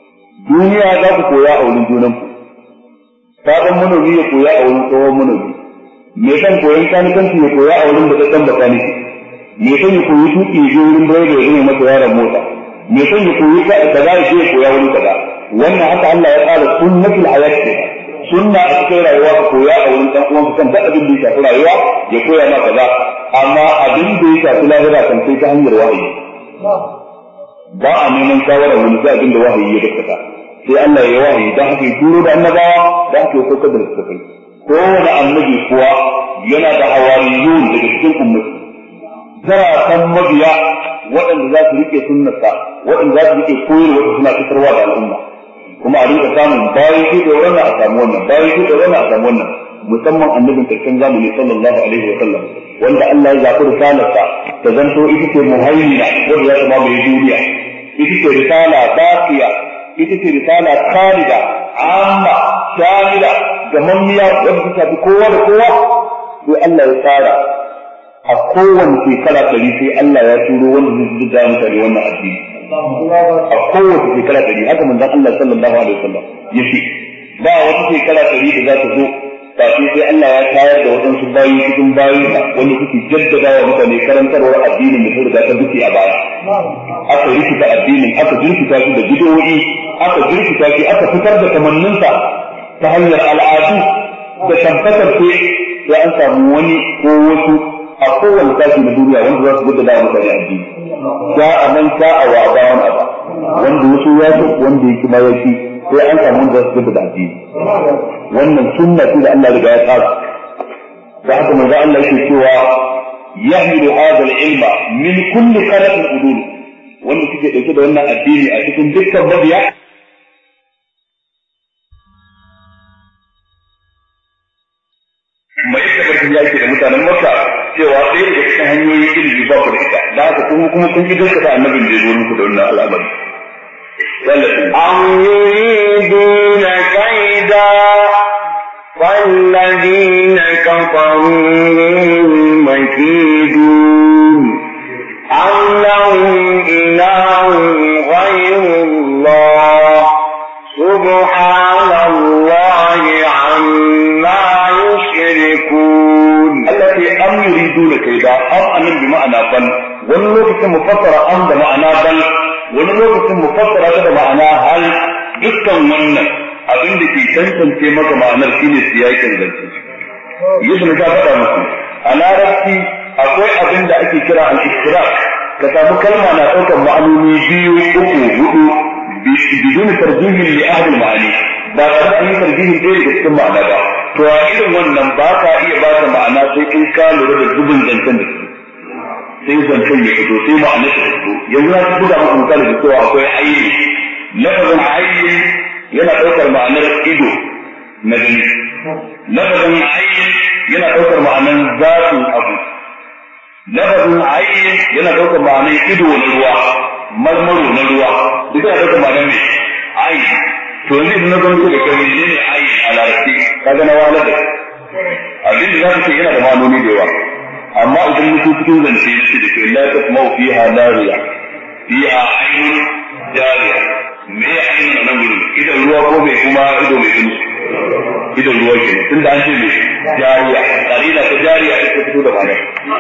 duniya za ku koya a wurin junanku sabon manomi ya koya a wurin tsohon manomi mai son koyon kanikanci ya koya a wurin da ɗan bakaniki mai son ya koyi tuki ya je wurin direba ya zama masa yaron mota mai son ya koyi kaza ya je ya koya wurin kaza wannan haka Allah ya tsara sunnatul hayat ce sunna a cikin rayuwa ka koya a wurin ɗan uwanka kan duk abin da ya shafi rayuwa ya koya ma kaza amma abin da ya shafi lahira kan sai ta hanyar wahayi ba a neman shawarar wani sai abin da wahayi ya gaskata sai Allah ya wahayi dan haka ya turo da annabawa da haka ya saukar da littattafai kowane annabi kuwa yana da hawariyun daga cikin ummati zaratan mabiya waɗanda za su rike sunnarsa waɗanda za su rike koyarwa suna fitarwa da al'umma kuma a rinka samun bayan shi da wannan a samu wannan bayan shi da wannan a samu wannan musamman annabin karshen zamani sallallahu alaihi wa sallam wanda Allah ya zaɓi risalarsa ta zanto ita ce muhaimina wanda za ta mamaye duniya ita ce risala baqiya ita ce risala khalida amma shamila ga mamiya wanda ta shafi kowa da kowa sai Allah ya tsara a kowane shekara 100 sai Allah ya turo wanda zai zuga mutane wannan addini a kowace shekara 100 haka manzon Allah sallallahu alaihi wasallam yace ba wata shekara 100 da za ta zo kafin sai Allah ya tayar da wadansu bayi cikin bayinsa wanda suke jaddada wa mutane karantarwar addinin da ta riga ta duke a baya aka rikita addinin aka jirkita shi da bid'o'i aka jirkita shi aka fitar da kamanninsa ta hanyar al'adu da tabbatar sai an samu wani ko wasu a kowane sashi na duniya wanda za su jaddada wa mutane addini a man sha'a wa abawan aba wanda wasu ya ce wanda yake ma yake sai an samu wanda za su jaddada addini wannan sunna ce da Allah riga ya tsara da haka manzo Allah yake cewa yahmilu hadha al-ilma min kulli khalaqin udul wanda suke dauke da wannan addini a cikin dukkan mabiya mai tabbatar yake da mutanen Makka cewa sai da cikin hanyoyin ilimi ba ku da ita da haka kuma kun ji gaskata annabin da ya zo muku da wannan al'amari am yuriduna kaida والذين كفروا مكيدون أم لهم إله غير الله سبحان الله عما يشركون التي أم يريدون كيدا أم أمن بمعنى بل ونلوك مفسرة أم بمعنى بل ونلوك مفسرة بمعنى هل جدا ونن abin da ke tantance maka ma'anar shi ne siyakin zance yadda na faɗa muku a larabci akwai abin da ake kira al-istiraq ka samu kalma na ɗaukar ma'anoni 2, 3, 4 bidun tarjihin li ahli al-ma'ani ba tare da yin tarjihin ɗaya daga cikin ma'ana ba to a irin wannan ba ka iya ba ta ma'ana sai in ka lura da zubin zancen da su sai zancen ya fito sai ma'anar ta fito yanzu na buga muku misali da cewa akwai aini lafazin aini yana ɗaukar ma'anar ido na gani lafazin ayyin yana ɗaukar ma'anar zafin abu lafazin ayyin yana ɗaukar ma'anar ido na ruwa marmaro na ruwa duk yana ɗaukar ma'anar mai ayyin to yanzu na zanto da kai ne ayyin a larabci kaga na wala da abin da za ka ce yana da ma'anoni da yawa amma idan mutum cikin zance ne shi da kai la tasma'u fiha nariya fiha ayyun jariya me ya ainihin nan gurin idan ruwa ko mai kuma ido mai kuma idan ruwa ke tun da an ce mai jariya tsarina ta jariya ta fito da bane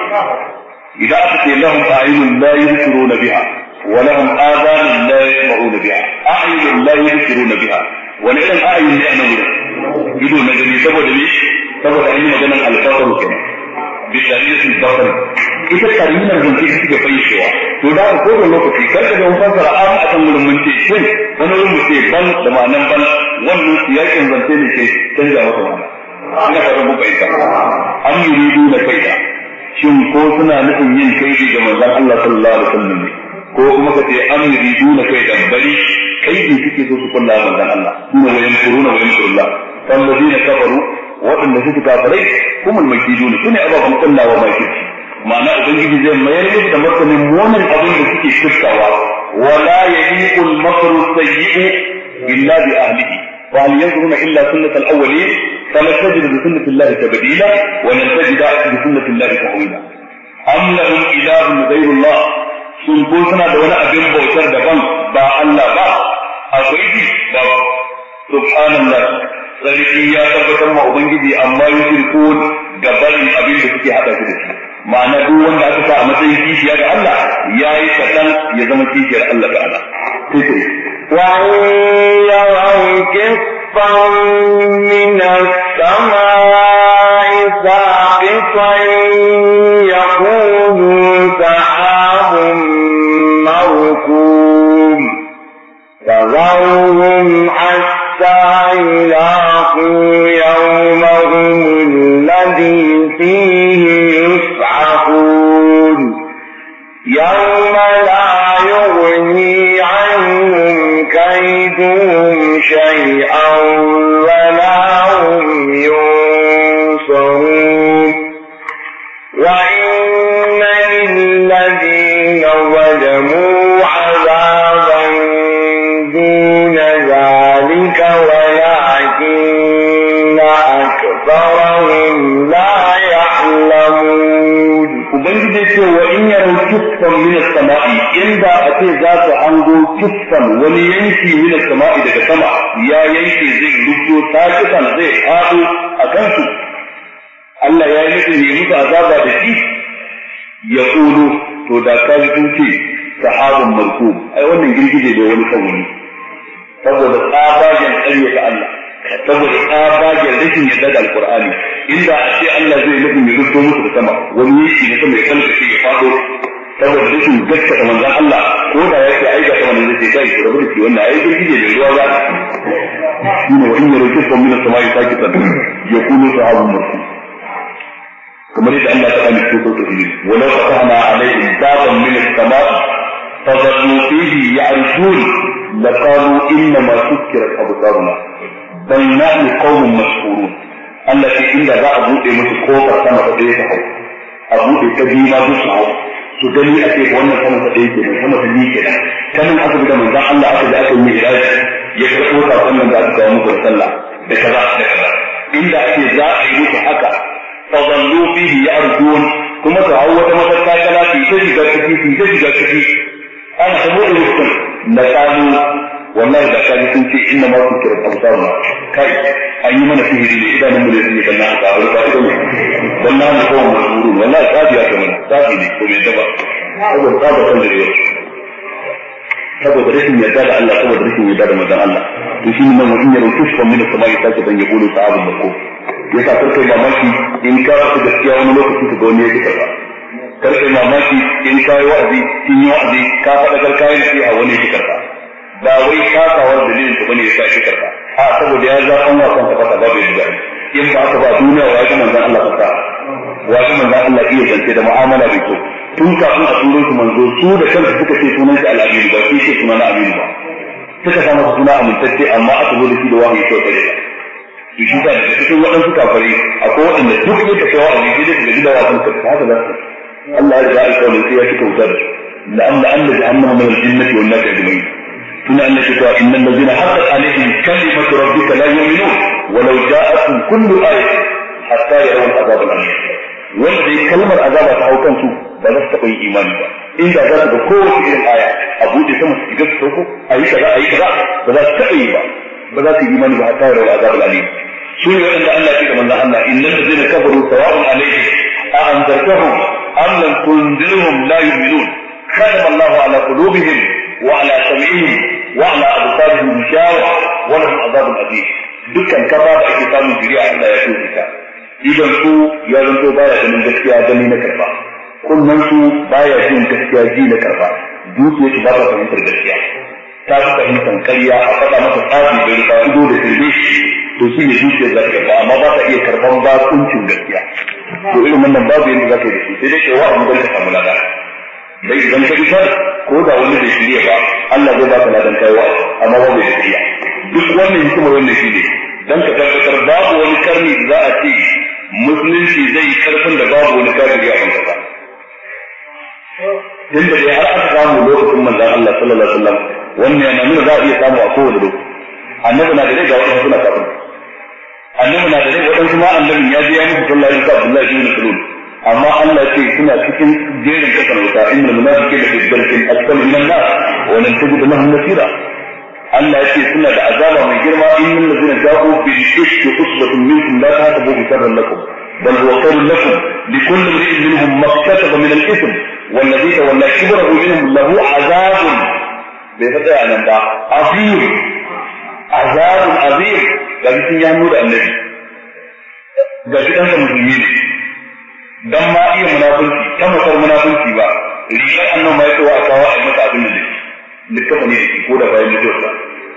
idan aka ce lahum a'yunun la yubsiruna biha wa lahum adhanun la yasma'una biha a'yunun la yubsiruna biha wani irin a'yun ne a nan gurin ido na gani saboda an yi maganar alfasaru kenan بشريعة البصر إذا كريمة من تلك فيشوا تدار كل لوكتي كذا يوم فصل أتمنى من تيجين ونقول مستقبل لما نبل ونسيا من تلك تنجا وطنا أنا فربو بيتا أم يريدون كيدا شن كوسنا نحن ين كيدي جمال الله صلى الله عليه وسلم ko kuma kace am yuriduna kaidan bari kaidi kike so su kulla manzon Allah kuma wayamkuruna wayamkurullah alladheena kafaru waɗanda suke kafirai kuma makidun sune ababan kullawa makidi ma'ana ubangiji zai mayar musu da martanin munin abin da suke shirkawa wala yahiqu al-makru sayyi'u illa bi ahlihi wa hal yanzuruna illa sunnat al-awwalin fala tajidu bi sunnati Allah tabdila wa lan tajida bi sunnati Allah tahwila am lahum ilahun ghayru Allah sun ko suna da wani abin bautar daban ba Allah ba akwai shi babu subhanallah sarki ya tabbatar ma ubangiji amma yushrikun gabarin abin da suke hada shi da shi ma'ana duk wanda aka sa a matsayin kishiya ga Allah yayi kadan ya zama kishiyar Allah ta'ala وَإِنْ يَرَوْا كِسْفًا مِنَ السَّمَاءِ سَاقِطًا يَقُولُوا سَحَابٌ مَّرْكُومٌ فَذَرْهُمْ حَتَّىٰ يُلَاقُوا يَوْمَهُمُ الَّذِي فِيهِ يُصْعَقُونَ يَوْمَ لَا يُغْنِي عَنْهُمْ كيدهم شيئا ولا هم ينصرون وإن للذين ظلموا عذابا دون ذلك ولكن أكثرهم لا يعلمون ubangiji ce wa in yaro kiffan min as-sama'i inda ake za su hango kiffan wani yanki min as-sama'i daga sama ya yanke zai rubuto sakitan zai fado a kansu Allah ya yi musu ne musu azaba da shi ya kulu to da ka ji sun ce sahabun markub ai wannan girgije da wani kawuni saboda tsabagen ƙaryata Allah saboda tsabagen rashin yadda da alqur'ani inda a ce Allah zai nufin ya rubuto musu da sama wani yake da sama ya kalla shi ya fado saboda rashin gaskata manzon Allah ko da yake aika ta wannan zai kai da rubuta shi wannan ai girgije da ruwa za shine wa in yaro kiffan min as-sama'i sakitan yaqulu sahabun markub kamar yadda Allah ta kama cikin sautin ilimi walau fatahna alaihim baban min as-sama' fadallu fihi ya'rifun laqalu inna ma sukkirat absaruna bal nahnu qawmun mashhurun Allah ce inda za a bude musu kofar sama ta ɗaya ta hau a bude ta biyu ma su hau su gani a ce wannan sama ta ɗaya kenan sama ta biyu kenan kanin aka bi da manzon Allah aka da aka yi iraji ya karɓo sakon nan da aka kawo muku da sallah da kaza da kaza inda ake za a yi musu haka فظلوا فيه يأرجون كما تعود متكاكلا في تجد أنا سموه المسلم لكانوا والله إذا كانوا تنسي إنما تذكرت أبصارنا كي أي من فيه دين إذا نمر يسمي فالناس تعالوا فائدهم والله نقوم مشهورون والله سادي أكمنا سادي لكم يدبع أول قادة تنجريون saboda rashin yarda da Allah saboda rashin yarda da manzon Allah to shi ne nan in yaro kishfan min as-sama'i sai ban yaqulu sahabun marko yasa karkai mamaki in ka faɗi gaskiya wani lokaci ka ga wani yake karba karkai mamaki in ka yi wa'azi in yi wa'azi ka faɗa karkai na fiha wani yake karba ba wai kasawar dalilin ka bane yasa yake karba a saboda ya zaɓan wasan ka fata babu yadda in ba aka ba duniya wa ya manzon Allah fata wa ya manzon Allah iya zance da mu'amala da kyau tun kafin a turo su manzo su da kansu suka ce sunan shi al-Amin ba shi ce sunan al-Amin ba suka samu suna amintacce amma aka zo da shi da wahayi to kare to shi da cikin waɗansu kafare akwai waɗanda duk ne ka kawo a jiki da gida wasan ka haka da Allah ya ga alƙawarin sai ya cika wutar la'alla an jahannama min al-jinnati wan nasi ajma'in tuna an cewa innal ladina haqqat alaihim kalimatu rabbika la yu'minun walau ja'atuhum kullu ayatin hatta yarawul azab al-alim wanda dai kalmar azaba ta hau kansu ba za su taɓa yin imani ba inda za su ga kowace irin aya a buɗe sama su shiga su sauko a yi kaza ba za su taɓa yi ba za su yi imani ba hatta yarawul azab al-alim su ne waɗanda Allah ya ce da manzon Allah innal ladina kafaru sawa'un alaihim a anzartahum am lam tunzirhum la yu'minun khatama Allahu ala qulubihim wa ala sam'ihim wa ala absarihim gishawa wa lahum adhabun adhim dukkan kafa da ake samun jiriya Allah ya tuka ta idan su ya zanto baya ganin gaskiya gani na karba kunnan su baya jin gaskiya ji na karba zuciya su ba ta fahimtar gaskiya ta fi fahimtar ƙarya a faɗa masa tsafi da rufa ido da sirbe to shi ne zuciyar za ta karba amma ba ta iya karban bakuncin gaskiya to irin wannan babu yadda za ka yi da su sai dai cewa abin da ka samu lada dai idan ka isar ko da wani bai shirya ba Allah zai ba ka ladan kaiwa amma ba bai shirya duk wannan hikimar wannan shi ne dan ka tabbatar babu wani karni da za a ce musulunci zai karfin da babu wani kafiri a kansa tun da dai har aka samu lokacin manzon Allah sallallahu alaihi wasallam wannan yana nuna za a iya samu a kowane lokaci annabi na da rai ga wasu suna kafin annabi na da rai waɗansu ma annabin ya je ya musu sallallahu alaihi wasallam Abdullahi ibn Salul amma Allah ce suna cikin jerin kasar wuta innal munafiqina fi dharkin asfal min an-nar wa lan tajid lahum nasira Allah ya ce suna da azaba mai girma innal ladzina ja'u bil ifki usbatun minkum la tahsabu sharran lakum bal huwa khairun lakum likulli imrin minhum ma iktasaba min al-ithm wal ladhi tawalla kibrahu minhum lahu azabun bai fada anan ba azim ga cikin ya nuna annabi ga shi dan musulmi ne dan ma iya munafiki ta masar munafiki ba rigar annan mai tsawa a kawo a masa abin da zai littafa ne da ko da bayan mutuwarsa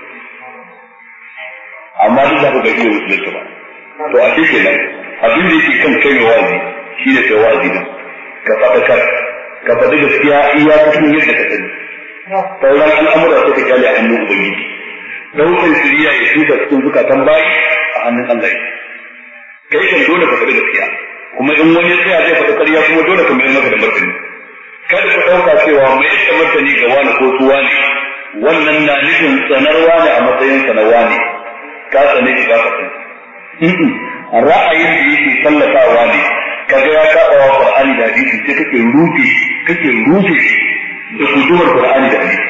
amma duk da ba ga iya musulunta ba to a ce kenan abin da yake kan kai wazi shi ne kai wazi din ka faɗakar ka faɗi gaskiya iyakacin yadda ka sani sauran al'amura sai ka kyale a hannun ubangiji daukan shiriya ya tuka cikin zukatan bayi a hannun Allah kai kan dole ka faɗi gaskiya kuma in wani tsaya zai faɗi ƙarya kuma dole ka mayar maka da martani kada ku ɗauka cewa mai da martani ga wani ko tuwa ne wannan na nufin sanarwa ne a matsayin sanarwa ne ka sane ki ba ka sani ra'ayin da yake tallatawa ne kaga ya kaɓa wa Qur'ani da hadisi sai kake rufe da kudumar Qur'ani da hadisi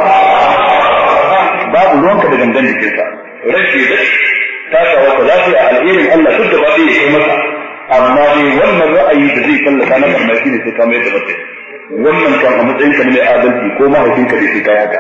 babu ruwanka da gangan jikinsa rashin da ta kawo ka lafiya alherin Allah duk da ba zai yi masa amma dai wannan ra'ayi da zai tallata na barna shi ne sai ka mai da mutum wannan kan a matsayin ka ne mai adalci ko mahaifinka da sai ka yaka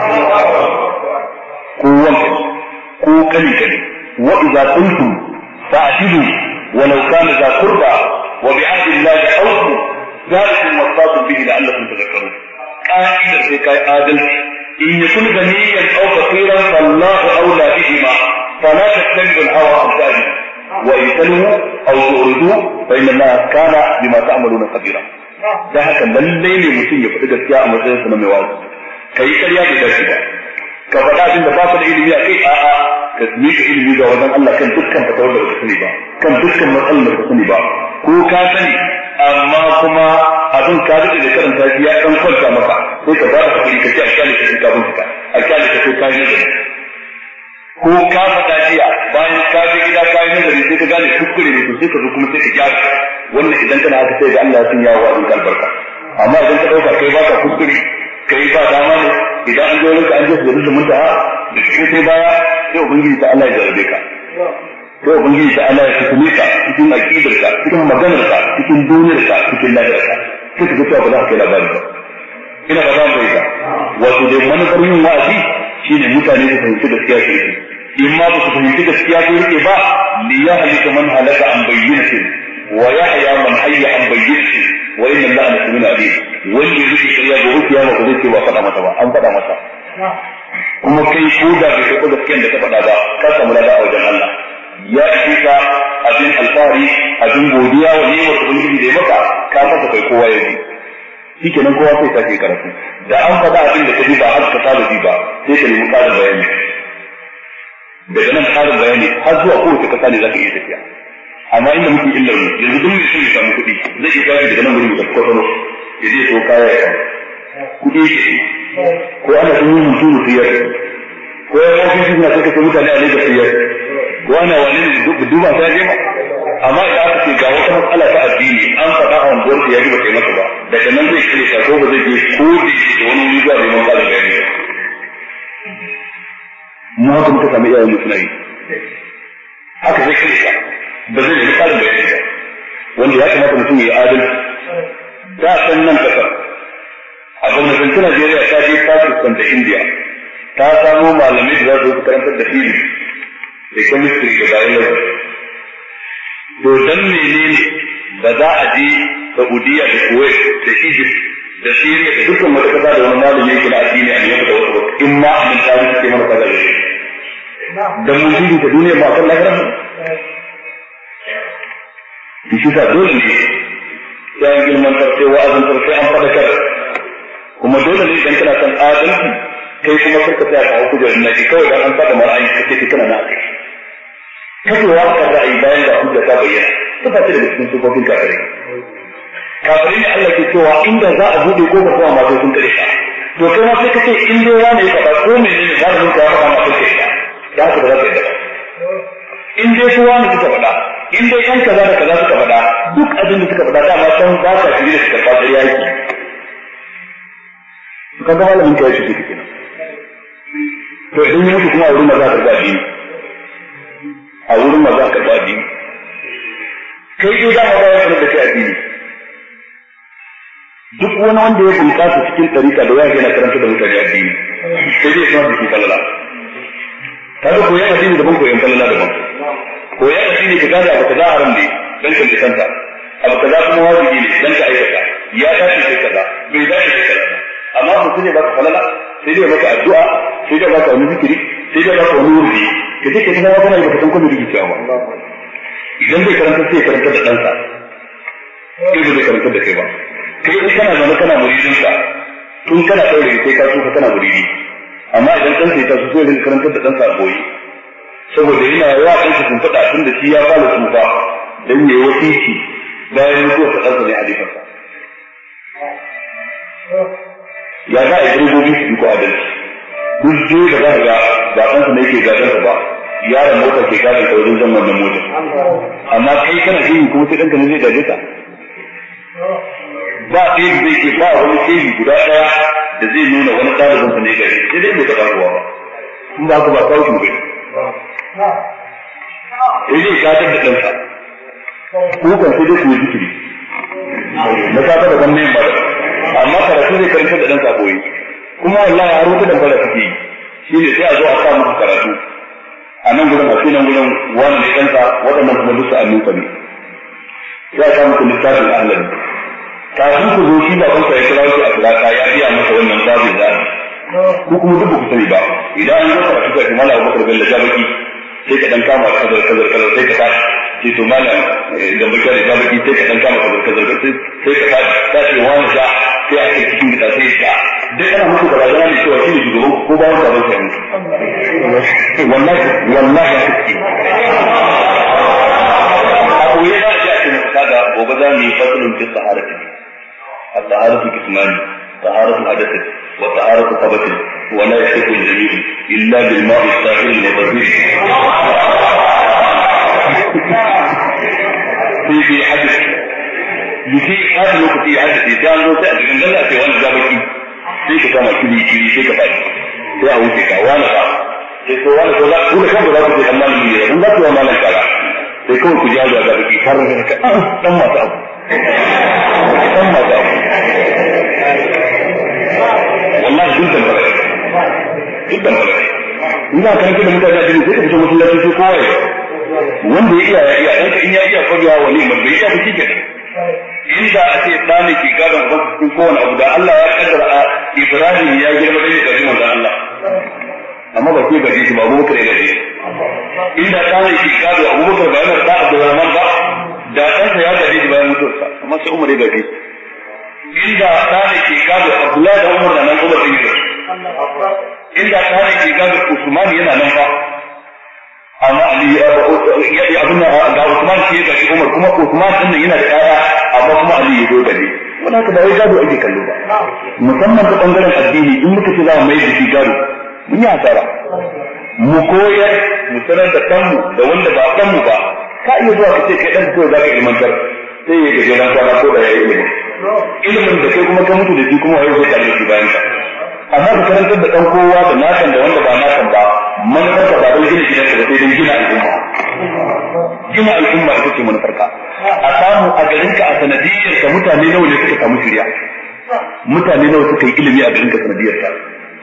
ko wanka ko kani kani wa idza qultum fa'tilu walau kana za qurba wa bi'ahdi Allah awfu dhalikum wasaqu bihi la'allakum tadhakkarun qa'ida sai kai adalci in yakun ganiyan aw faqiran fallahu awla bihima fala tattabi'u al-hawa an ta'dilu wa in talu aw turidu fa inna Allah kana bima ta'maluna khabira da haka lalle ne mutum ya faɗi gaskiya a matsayin sa na mai wazi kai ƙarya da dace ba ka faɗa abin da ba ka da ilimi a kai a'a ka miƙa ilimi ga wajen Allah kan dukkan fatawar da baka sani ba kan dukkan matsalar da baka sani ba ko ka sani amma kuma abin ka daɗe da karanta shi ya ɗan kwanta maka sai ka ba da hakuri ka ce a kyale ka sai ka bincika a kyale ka sai ka yi nazari ko ka faɗa jiya bayan ka je gida ka yi nazari sai ka gane kuskure ne to sai ka zo kuma sai ka gyara wannan idan kana haka sai ga Allah ya sanya wa abin albarka amma idan ka ɗauka kai ba ka kuskure kai ba dama ne idan an zo rinka an je su da muntaha da sai baya sai ubangiji ta Allah ya jarabe ka sai ubangiji ta Allah ya tukume ka cikin aqidarka cikin maganarka cikin duniyarka cikin lafiyarka sai ka ga cewa ba za ka kai labari ba ina ba za mu yi ka wato da manufar yin wa'azi shine mutane su fahimci gaskiya su rike in ma ba su fahimci gaskiya su rike ba li yahlika man halaka an bayyinatin wa yahya man hayya an bayyinatin wa inna Allah la yuhibbu al-alim wanda yake shirya ga wuciya ba zai ce ba faɗa masa ba an faɗa masa kuma kai ko da bai kai gaskiyar da ka faɗa ba ka samu lada a wajen Allah ya ci ka abin alfahari abin godiya wa ne wata ubangiji da ya maka ka fasa kai kowa ya ji shikenan kowa sai ka je karatu da an faɗa abin da ka ji ba har ka saba ji ba sai ka nemi ƙarin bayani daga nan ƙarin bayani har zuwa kowace kasa ne za ka iya tafiya amma inda muke illar mu yanzu duk mai son ya samu kuɗi zai iya tafi daga nan wurin da kwatano ya je so kaya ya kuɗi shi ko ana sun yi mutu siyar ko ya ofisi suna suka ce mutane a Lagos siyar ko ana wani ne duba ta je ba amma da aka ce ga wata matsala ta addini an faɗa a unguwar ya ji ba kai masa ba daga nan zai kire ka ko ba zai je ko da wani wuri zuwa neman ƙarin bayani mu haka muka sami iyayen mu suna yi haka zai kire ka ba zai nemi ƙarin bayani ba wanda ya kamata mutum ya yi adalci da san nan kasar a gwamnatin Najeriya ta je Pakistan da India ta samo malamai da za su karantar da fili da chemistry da biology to dan menene ba za a je Saudiya da Kuwait da Egypt da Syria da dukkan wata kasa da wani malami yake na addini a yau da wasu in ma amin tarihi suke mana kaza da shi dan mun ji ta duniya ba kan lahira shi ta dole ne ya yi ilmantar sai wa'azantar sai an faɗakar kuma dole ne idan kana son adalci kai kuma karka tsaya ka hukun jarin naki kawai dan an faɗa mara'ayi ka ce kana na kai kasowa ka ra'ayi bayan da hujja ta bayyana ta face daga cikin sufofin kafirai kafirai ne Allah ke cewa inda za a buɗe ko ba kuma ma sai sun kare ka to kai ma sai ka ce in dai wani ya faɗa ko menene za ka rinka ya faɗa ma sai ka da haka ba za ka yi da in dai su wani suka faɗa in dai yan kaza da kaza suka faɗa duk abin da suka faɗa dama can ba ka shirye da suka faɗa yaki ka ga malamin ka ya shige kenan to idan ya mutu kuma a wurin maza ka gaji a wurin maza ka gaji kai dai da ma ya sanar da kai addini duk wani wanda ya bunƙasa cikin ɗarika da ya yana karanta da mutane addini sai dai sanar da shi falala kaga koyan addini daban koyan falala daban koyan addini ka gane abu kaza haram ne dan ka lisanta abu kaza kuma wajibi ne dan ka aikata ya dace kai kaza bai dace kai kaza amma mutum ne baka falala sai dai baka addu'a sai dai baka wani zikiri sai dai baka wani wurdi ka je ka tana wani baka san kuma rigiki ba idan bai karanta sai karanta da ɗansa sai bai karanta da kai ba kai in kana zama kana muridinsa tun kana ɗaure sai ka tsufa kana muridi amma idan ɗan sai ta su so yin karantar da ɗansa a boye saboda yana yawa ɗansa sun faɗa tun da shi ya fara tsufa don ya yi wasiki bayan mutuwar ta ɗansa ne a jifarsa ya za a yi direbobi su bi ko adalci duk je da za ga ba ɗansa ne ke gadansa ba yaron mota ke gadon ta wajen zan wannan motar amma kai kana jini kuma sai ɗanka ne zai gaje ka ba ɗaya da zai ke ba wani shehi guda ɗaya da zai nuna wani ɗalibin sa ne gari sai dai bai taɓa ruwa ba in ba ka ba kawo shi mu gani sai dai gadar da ɗansa ko kan sai dai ku yi zikiri na safa da gwamnan ba amma karatu zai karanta da ɗansa koyi kuma wallahi har wata dambara suke yi shi ne sai a zo a sa muku karatu a nan gurin a nan gurin wani ne ɗansa waɗannan kuma duk sa'annunsa ne sai a sa muku littafin ahlali kafin ku zo shi ba kansa ya kira shi a turaka ya biya masa wannan babin zaɓi ko kuma duk ku sani ba idan an zo karatu ka mala Abubakar Bello Jabaki sai ka dan kama kazar sai ka tashi sai to malam da baka da Jabaki sai ka dan kama kazar sai ka tashi wani ja sai a cikin gida sai ka duk ana muku barazana ne cewa shi ne shugaban ko ba wanda ba sai mutu wallahi abu ya da ya ce maka da gobe za mu yi fasalin fi saharati الطهارة قسمان طهارة حدث وطهارة خبث ولا يحق الجميع إلا بالماء الطاهر المطهر في حدث يسيء هذا الوقت في حدث يسان لو سأل من الله في وانا جابكي سيك كما كلي سيك فاجي sai a wuce ka wani ka sai ko wani ko za ku da kanku za ku ce amma ni ne mun za ku yi malan kaza sai kawai ku jaza da biki har da ka dan mata abu dan mata abu wallahi dukkan bare ina kan da mutane da sai ka fito musallaci sai kowa wanda ya iya dan ka in ya iya fabiya wani mun bai iya biki kenan inda a ce ɗani ke gadon ba cikin kowane abu da Allah ya kaddara Ibrahim ya girma da gaji manzon Allah amma ba ke gaji shi ba Abubakar ya gaji inda ɗani ke gado Abubakar ba yana da Abdurrahman ba da ɗansa ya gaji shi bayan mutuwarsa amma sai Umar ya gaji inda ɗani ke gado Abdullahi da Umar da nan Umar ɗin ya inda ɗani ke gado Usman yana nan ba amma Ali ya abin da Usman ke gaji Umar kuma Usman din nan yana da ƴaƴa amma kuma Ali ya zo gari wannan haka ba wai gado ake kallo ba musamman ta bangaren addini in muka ce za mu mai da shi gado mun yi hasara mu koyar mu sanar da kanmu da wanda ba kanmu ba ka iya zuwa ka ce kai dan koyo za ka ilmantar sai ya gaje ran kwana ko da ya yi ilimin da kai kuma ka mutu da shi kuma wai zai kalle shi bayan ka amma ka karantar da dan kowa da nakan da wanda ba nakan ba manufar ka ba don gina gidanka ba sai don gina al'umma ita ce manufarka a samu a garinka a sanadiyar ka mutane nawa ne suka samu shirya mutane nawa suka yi ilimi a garinka sanadiyar ka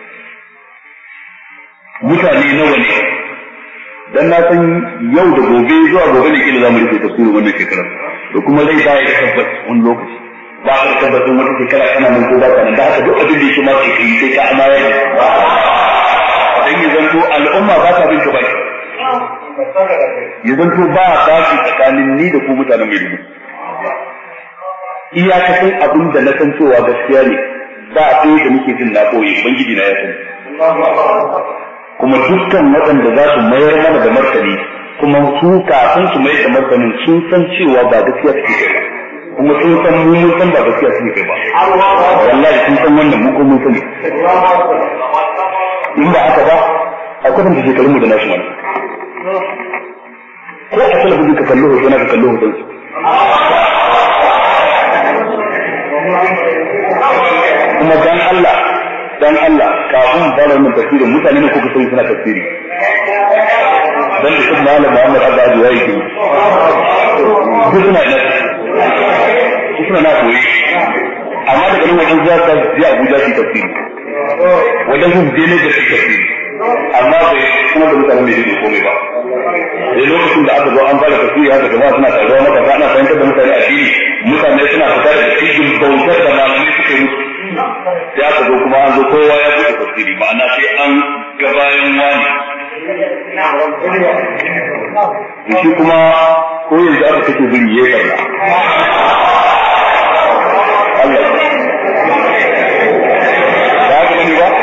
mutane nawa ne dan na san yau da gobe zuwa gobe ne kila zamu rufe tafsirin wannan shekarar to kuma zai ba ya tabbas wani lokaci ba ka tabbatin wata shekara kana nan ko ba ka nan da haka duk abin da yake ma kai sai ka amaya dan ya zanto al'umma ba ta bin ka baki ya zanto ba a shi tsakanin ni da ku mutanen mai dubu iyakacin abin da na san cewa gaskiya ne ba a ɗaya da muke jin na koyi ubangiji na ya sani kuma dukkan waɗanda za su mayar mana da martani kuma su kafin su mayar da martanin sun san cewa ba gaskiya suke kai ba kuma sun san mun san ba gaskiya suke kai ba wallahi sun san wannan mu ko mun sani in ba haka ba a kwatanta shekarunmu da nasu mana ko a talabijin ka kallo hoto na ka kallo hoton su kuma dan Allah dan Allah kafin fara wannan tafsirin mutane ne kuka sani suna tafsiri dan da malam Muhammad Abdul Wahid suna na koyi amma daga nan wajen za ta je Abuja su tafsiri wajen sun je ne da su tafsiri amma bai kuma da mutane mai jini komai ba sai lokacin da aka zo an fara tafsiri haka jama'a suna taruwa maka ana fahimtar da mutane addini mutane suna fita da cikin bautar da malamai suke musu sai aka zo kuma an zo kowa ya buɗe tafsiri ma'ana sai an ga bayan wani shi kuma ko yanzu aka kake biri ya karna Allah ba haka bane ba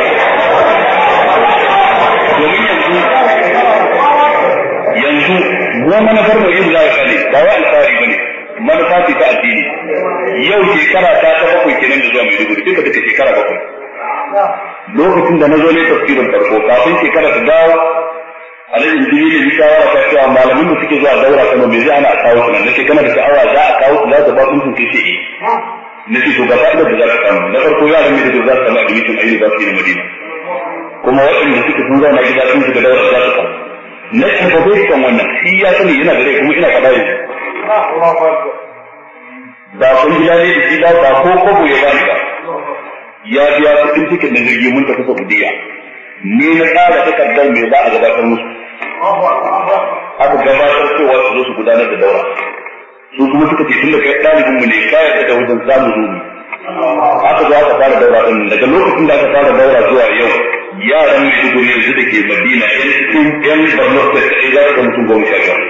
domin yanzu mu manufar mu yin zai kane ba wai alfahari bane manufa ce ta addini yau shekara ta bakwai kenan da zuwa Maiduguri duka shekara bakwai lokacin da na zo ne tafsirin farko kafin shekara ta dawo alhaji jini ne bi shawara ta cewa malamin da suke zuwa daura Kano me zai ana a kawo su nan nake kana da sha'awa za a kawo su za ta ba sun kai sai nake to ga fa'idar da za ta samu na farko yaran ne da za su samu admission a university na Madina kuma waɗanda suke sun zauna gida sun shiga daura za ta samu na tabbatar kan wannan shi ya sani yana da rai kuma ina faɗa yanzu ba kun gida ne da shi ba ko kobo ya bani ba ya biya kuɗin tiket na jirgi mun tafi Saudiya ni na tsara takardar mai ba a gabatar musu aka gabatar cewa su zo su gudanar da daura su kuma suka ce tun da kai ɗalibin mu ne kayan da wajen samu zuwa aka zo aka fara daura ɗin daga lokacin da aka fara daura zuwa yau yaran mai dubu yanzu da ke Madina yan Borno da kaɗai za su ga mutum 15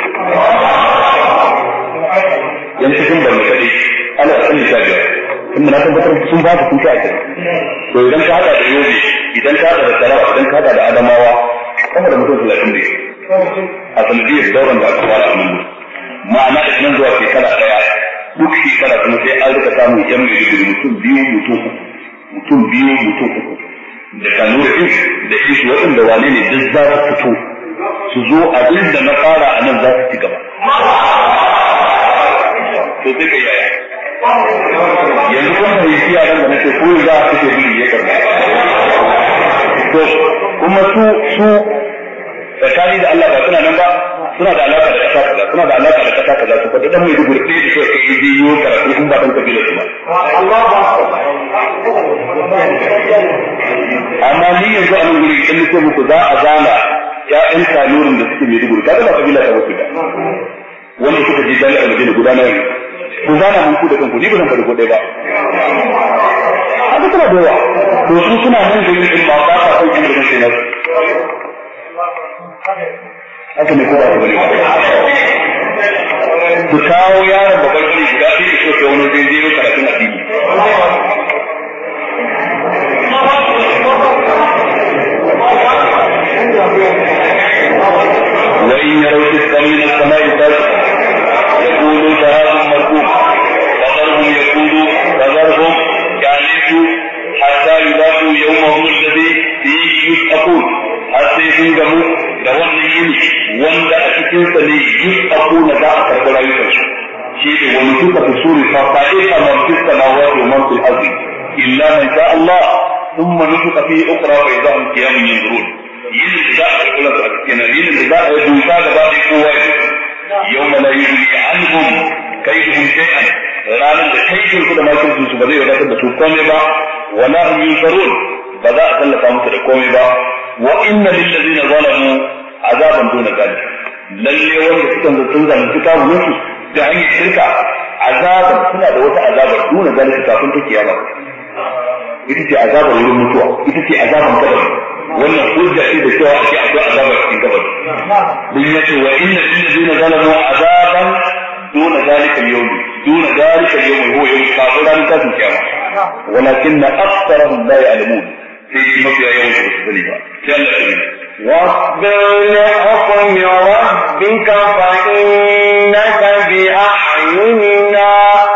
yan cikin Borno kaɗai ana sanin 15 inda na tabbatar sun ba ta sun kai a to idan ka hada da Yobe idan ka hada da Taraba idan ka hada da Adamawa kuma da mutum 30 ne a sanadiyar dauran da aka fara a nan ma'ana da nan zuwa shekara daya duk shekara kuma sai an rika samun yan mai da mutum biyu mutum uku da kanuri da shi waɗanda wane ne duk za su fito su zo abin da na fara a nan za su ci gaba to sai ka yaya yanzu kun fahimci yaran da nake ko za a kashe biri ya karba to kuma su tsakani da Allah ba suna nan ba suna da alaka da kasa kaza suna da alaka da kasa kaza su kwada dan mai duguri ɗaya da shi kai yi yiwu karatu in ba dan kabila su ba amma ni yanzu a nan guri in nake muku za a zana ƴaƴan kanurin da suke mai duguri kaga ba kabila ta wasu da wanda suka je jami'ar Madina gudanar ku zana mun ku da kanku ni ba zan faɗi ko ɗaya ba haka suna da yawa to su suna nan gurin in ba ka san inda kake na haka ne ko ba bane ku kawo yaron babban gari guda ɗaya da shi wani zai je karatun addini wa in yaraw tisqan min as-sama'i yaqulu shahadun markum فذرهم يقولوا فذرهم يعلموا حتى يلاقوا يومهم الذي فيه يسأقون حتى ينجموا لون يمي وند أكتنس لي يسأقون ذا أكبر يفرش شيء ونسوك في سورة فصائق من في السماوات ومن في الأرض إلا من شاء الله ثم نسوك فيه أخرى فإذا هم قيام ينظرون ينزاء الأولى ينزاء يجوشا بعد قوة يوم لا يغني عنهم كيدهم شيئا ranar da kaifin su da makircin su ba zai wadatar da su komai ba wala hum yunsarun ba za a tallafa musu da komai ba wa inna lil ladina zalamu azaban duna zalik lalle wanda suka sun zalunci kawunan su da hanyar shirka azaban suna da wata azabar duna zalik kafin ta kiyama ita ce azabar wurin mutuwa ita ce azaban kabari wannan hujja ce da cewa ake akwai azabar cikin kabari din yace wa inna lil ladina zalamu azaban دون ذلك اليوم هو يوم كافر عن كافر كيامة ولكن أكثرهم لا يعلمون في مكة يوم السليمة واصبر لحكم ربك فإنك بأعيننا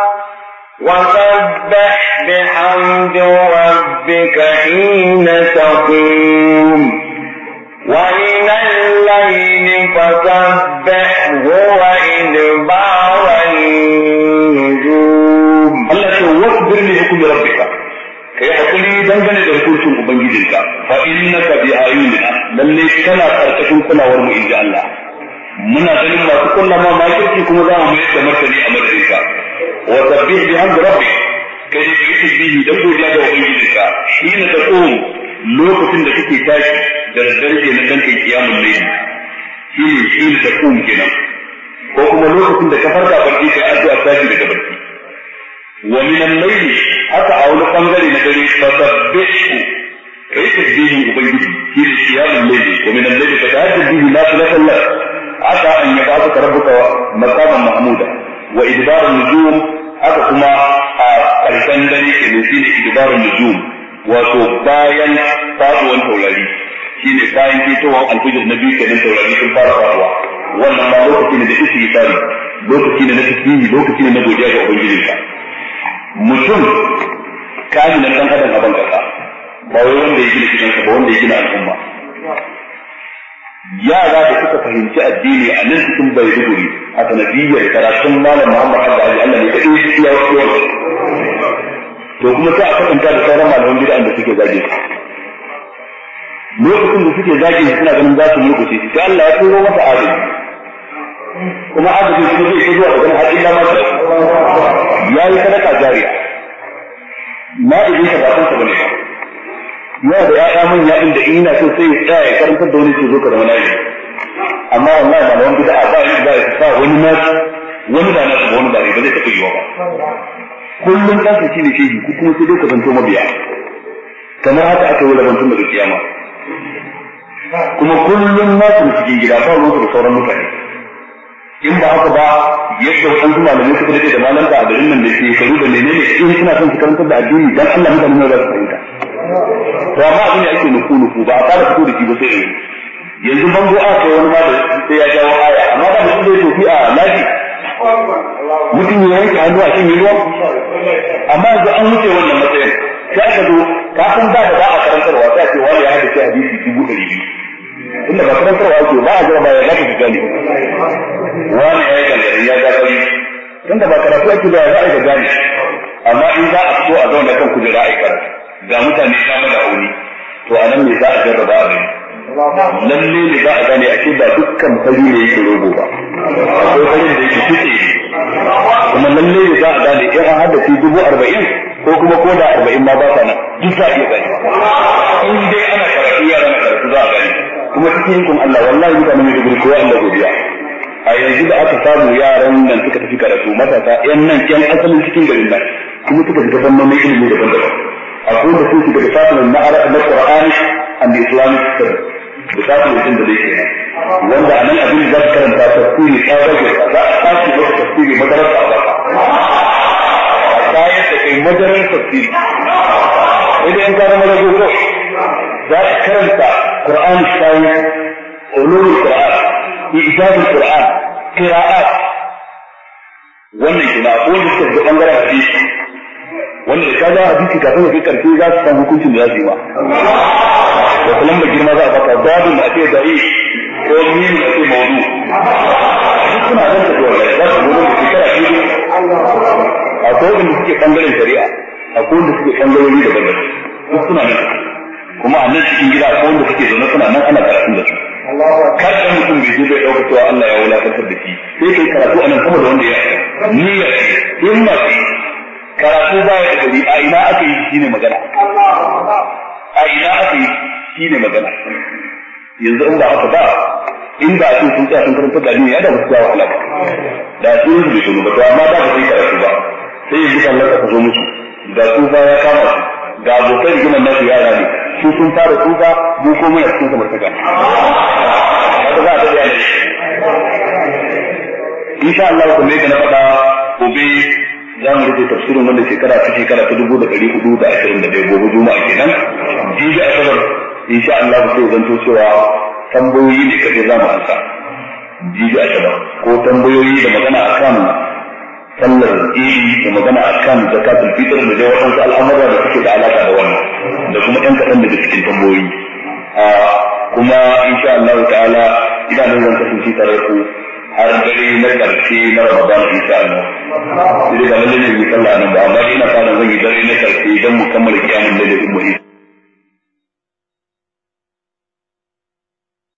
وسبح بحمد ربك حين تقوم ومن الليل فسبحه وإدبار النجوم الله واصبر لحكم ربك كي حكمي dangane da hukuncin ubangijinka fa innaka bi ayunina lalle kana karkashin kulawar mu inda Allah muna ganin masu kullama makirci kuma za mu mai da martani a madadinka wa sabbih bihamdi rabbik kai da kake tasbihi dan godiya ga ubangijinka shine da tsohon lokacin da kake tashi da daddare na dan kai kiyamul layl shine da tsohon kenan ko kuma lokacin da ka farka barci kai addu'a tashi daga barci wa min al-layl haka a wani bangare na dare fasabbihu kai tasbihin ubangiji shine kiyamul layl wa min al-layl fatahajjad bihi nafilatan lak asa an yab'athaka rabbuka maqaman mahmuda wa idbar an-nujum haka kuma a karshen dare ke ne shine idbar an-nujum wato bayan faduwan taurari shine bayan fitowar alfijir na biyu kenan taurari sun fara faduwa wannan ma lokaci ne da istighfari lokaci ne na tasbihi lokaci ne na godiya ga ubangijinka mutum kamilan dan adam a bankasa ba wai wanda ya gina gidansa ba wanda ya gina al'umma yara da suka fahimci addini a nan cikin Bayduguri a sanadiyyar karatun malam Muhammad Abdullahi Allah ne kadai shi ya wato to kuma sai a kasanta da sauran malaman bid'a da suke zage lokacin da suke zage suna ganin za su lokaci sai Allah ya turo masa adalci kuma adalci kuma zai zuwa da ganin hadin lama ya yi sadaka jariya na idin ka ba san ta bane ya da ya'ya mun ya inda ina so sai ya tsaya ya karantar da wani ke zo ka da wani amma wallahi ba wani bid'a ba yi da ya sa wani na wani ba na wani ba ne ba zai tafi yiwa ba kullum kan su shine shehi ku kuma sai dai ka zanto mabiya kamar haka aka yi rabantun daga kiyama kuma kullum na su cikin gida ba ruwa da sauran mutane in ba haka ba yadda waɗansu malamai suka dace da malanta a garin nan da ke karu da menene in suna son su karantar da addini dan Allah mutane ne za su fahimta to amma abin da ake nuku ba a fara fito da shi ba sai yanzu bango a kai wani ma da sai ya jawo aya amma da mutum zai tofi a lafi mutum ya yanke hannu a cikin ruwa amma yanzu an wuce wannan matsayin sai aka zo kafin da ba a karantarwa sai a ce wani ya haɗa sai hadisi 200 inda ba karantarwa ake ba a jira ba ya zaka fi gane wani ya yi gangare ya ga kai tunda ba karatu ake da za a yi gane amma in za a fito a zauna kan kujera a yi karatu ga mutane kama da auni to a nan ne za a jarraba a gani lalle ne za a gane a ce ba dukkan fari ne yake rogo ba akwai farin da yake kitse kuma lalle ne za a gane in an haddace 40,000 ko kuma ko da 40 ma ba sa nan duk za a iya gani in dai ana karatu yara na karatu za a gani kuma cikin kun Allah wallahi mutane ne da guri ko Allah godiya a yanzu da aka samu yaran nan suka tafi karatu matasa yan nan yan asalin cikin garin nan kuma suka fita fannonin ilimi daban-daban akwai da su daga fasalin na Qur'ani and Islamic studies da fasalin da zai kenan wanda a nan abin da za su karanta tafsiri tsarage za a tashi maka tafsiri madarasa a baka a kayan da kai madarar tafsiri idan ka zama da gogo za ka karanta Qur'an science ulumul Qur'an ijazul Qur'an qira'at wannan kina ko da suke da bangaren hadisi wanda da kaga hadisi kafin ya kai karfi za su san hukuncin da za su yi ba da kullum da girma za a baka babin da ake da'i ko min da ake mawdu suna nan da dole za su gudu da shekara biyu a kodin da suke bangaren shari'a a kodin da suke bangarori daban-daban duk suna nan kuma a nan cikin gida ko wanda suke zaune suna nan ana karatu da su kada mutum bai je bai dauka cewa Allah ya wulakantar da shi sai kai karatu a nan kuma da wanda ya niyya himma karatu baya da gari a ina aka yi shine magana a ina aka yi shine magana yanzu in ba haka ba in ba su sun tsaya sun karanta da ni ya da wasu ya wahala ba da su yi da shugaba to amma da ba su yi karatu ba sai yanzu Allah ka zo musu da su ba ya kama su ga abokan rigimar nasu yara ne su sun fara tsufa mu ko muna cikin kamar ta gani wata za a ta bayanai insha Allah kuma yadda na faɗa gobe za mu rufe tafsirin wanda shekara ta 1421 gobe juma'a kenan jibi asabar insha Allah sai zanto cewa tambayoyi ne kaje za mu ansa jibi asabar ko tambayoyi da magana akan sallar idi da magana akan zakatul fitr da dai wadansu al'amura da suke da alaka da wannan da kuma ɗan kaɗan daga cikin tambayoyi kuma insha Allah ta'ala ina nan zan kasance tare ku har dare na ƙarshe na Ramadan insha Allah sai da lalle ne mu sallah nan ba amma ina fara zan yi dare na karshe idan mu kammala kiyamun lalle mu yi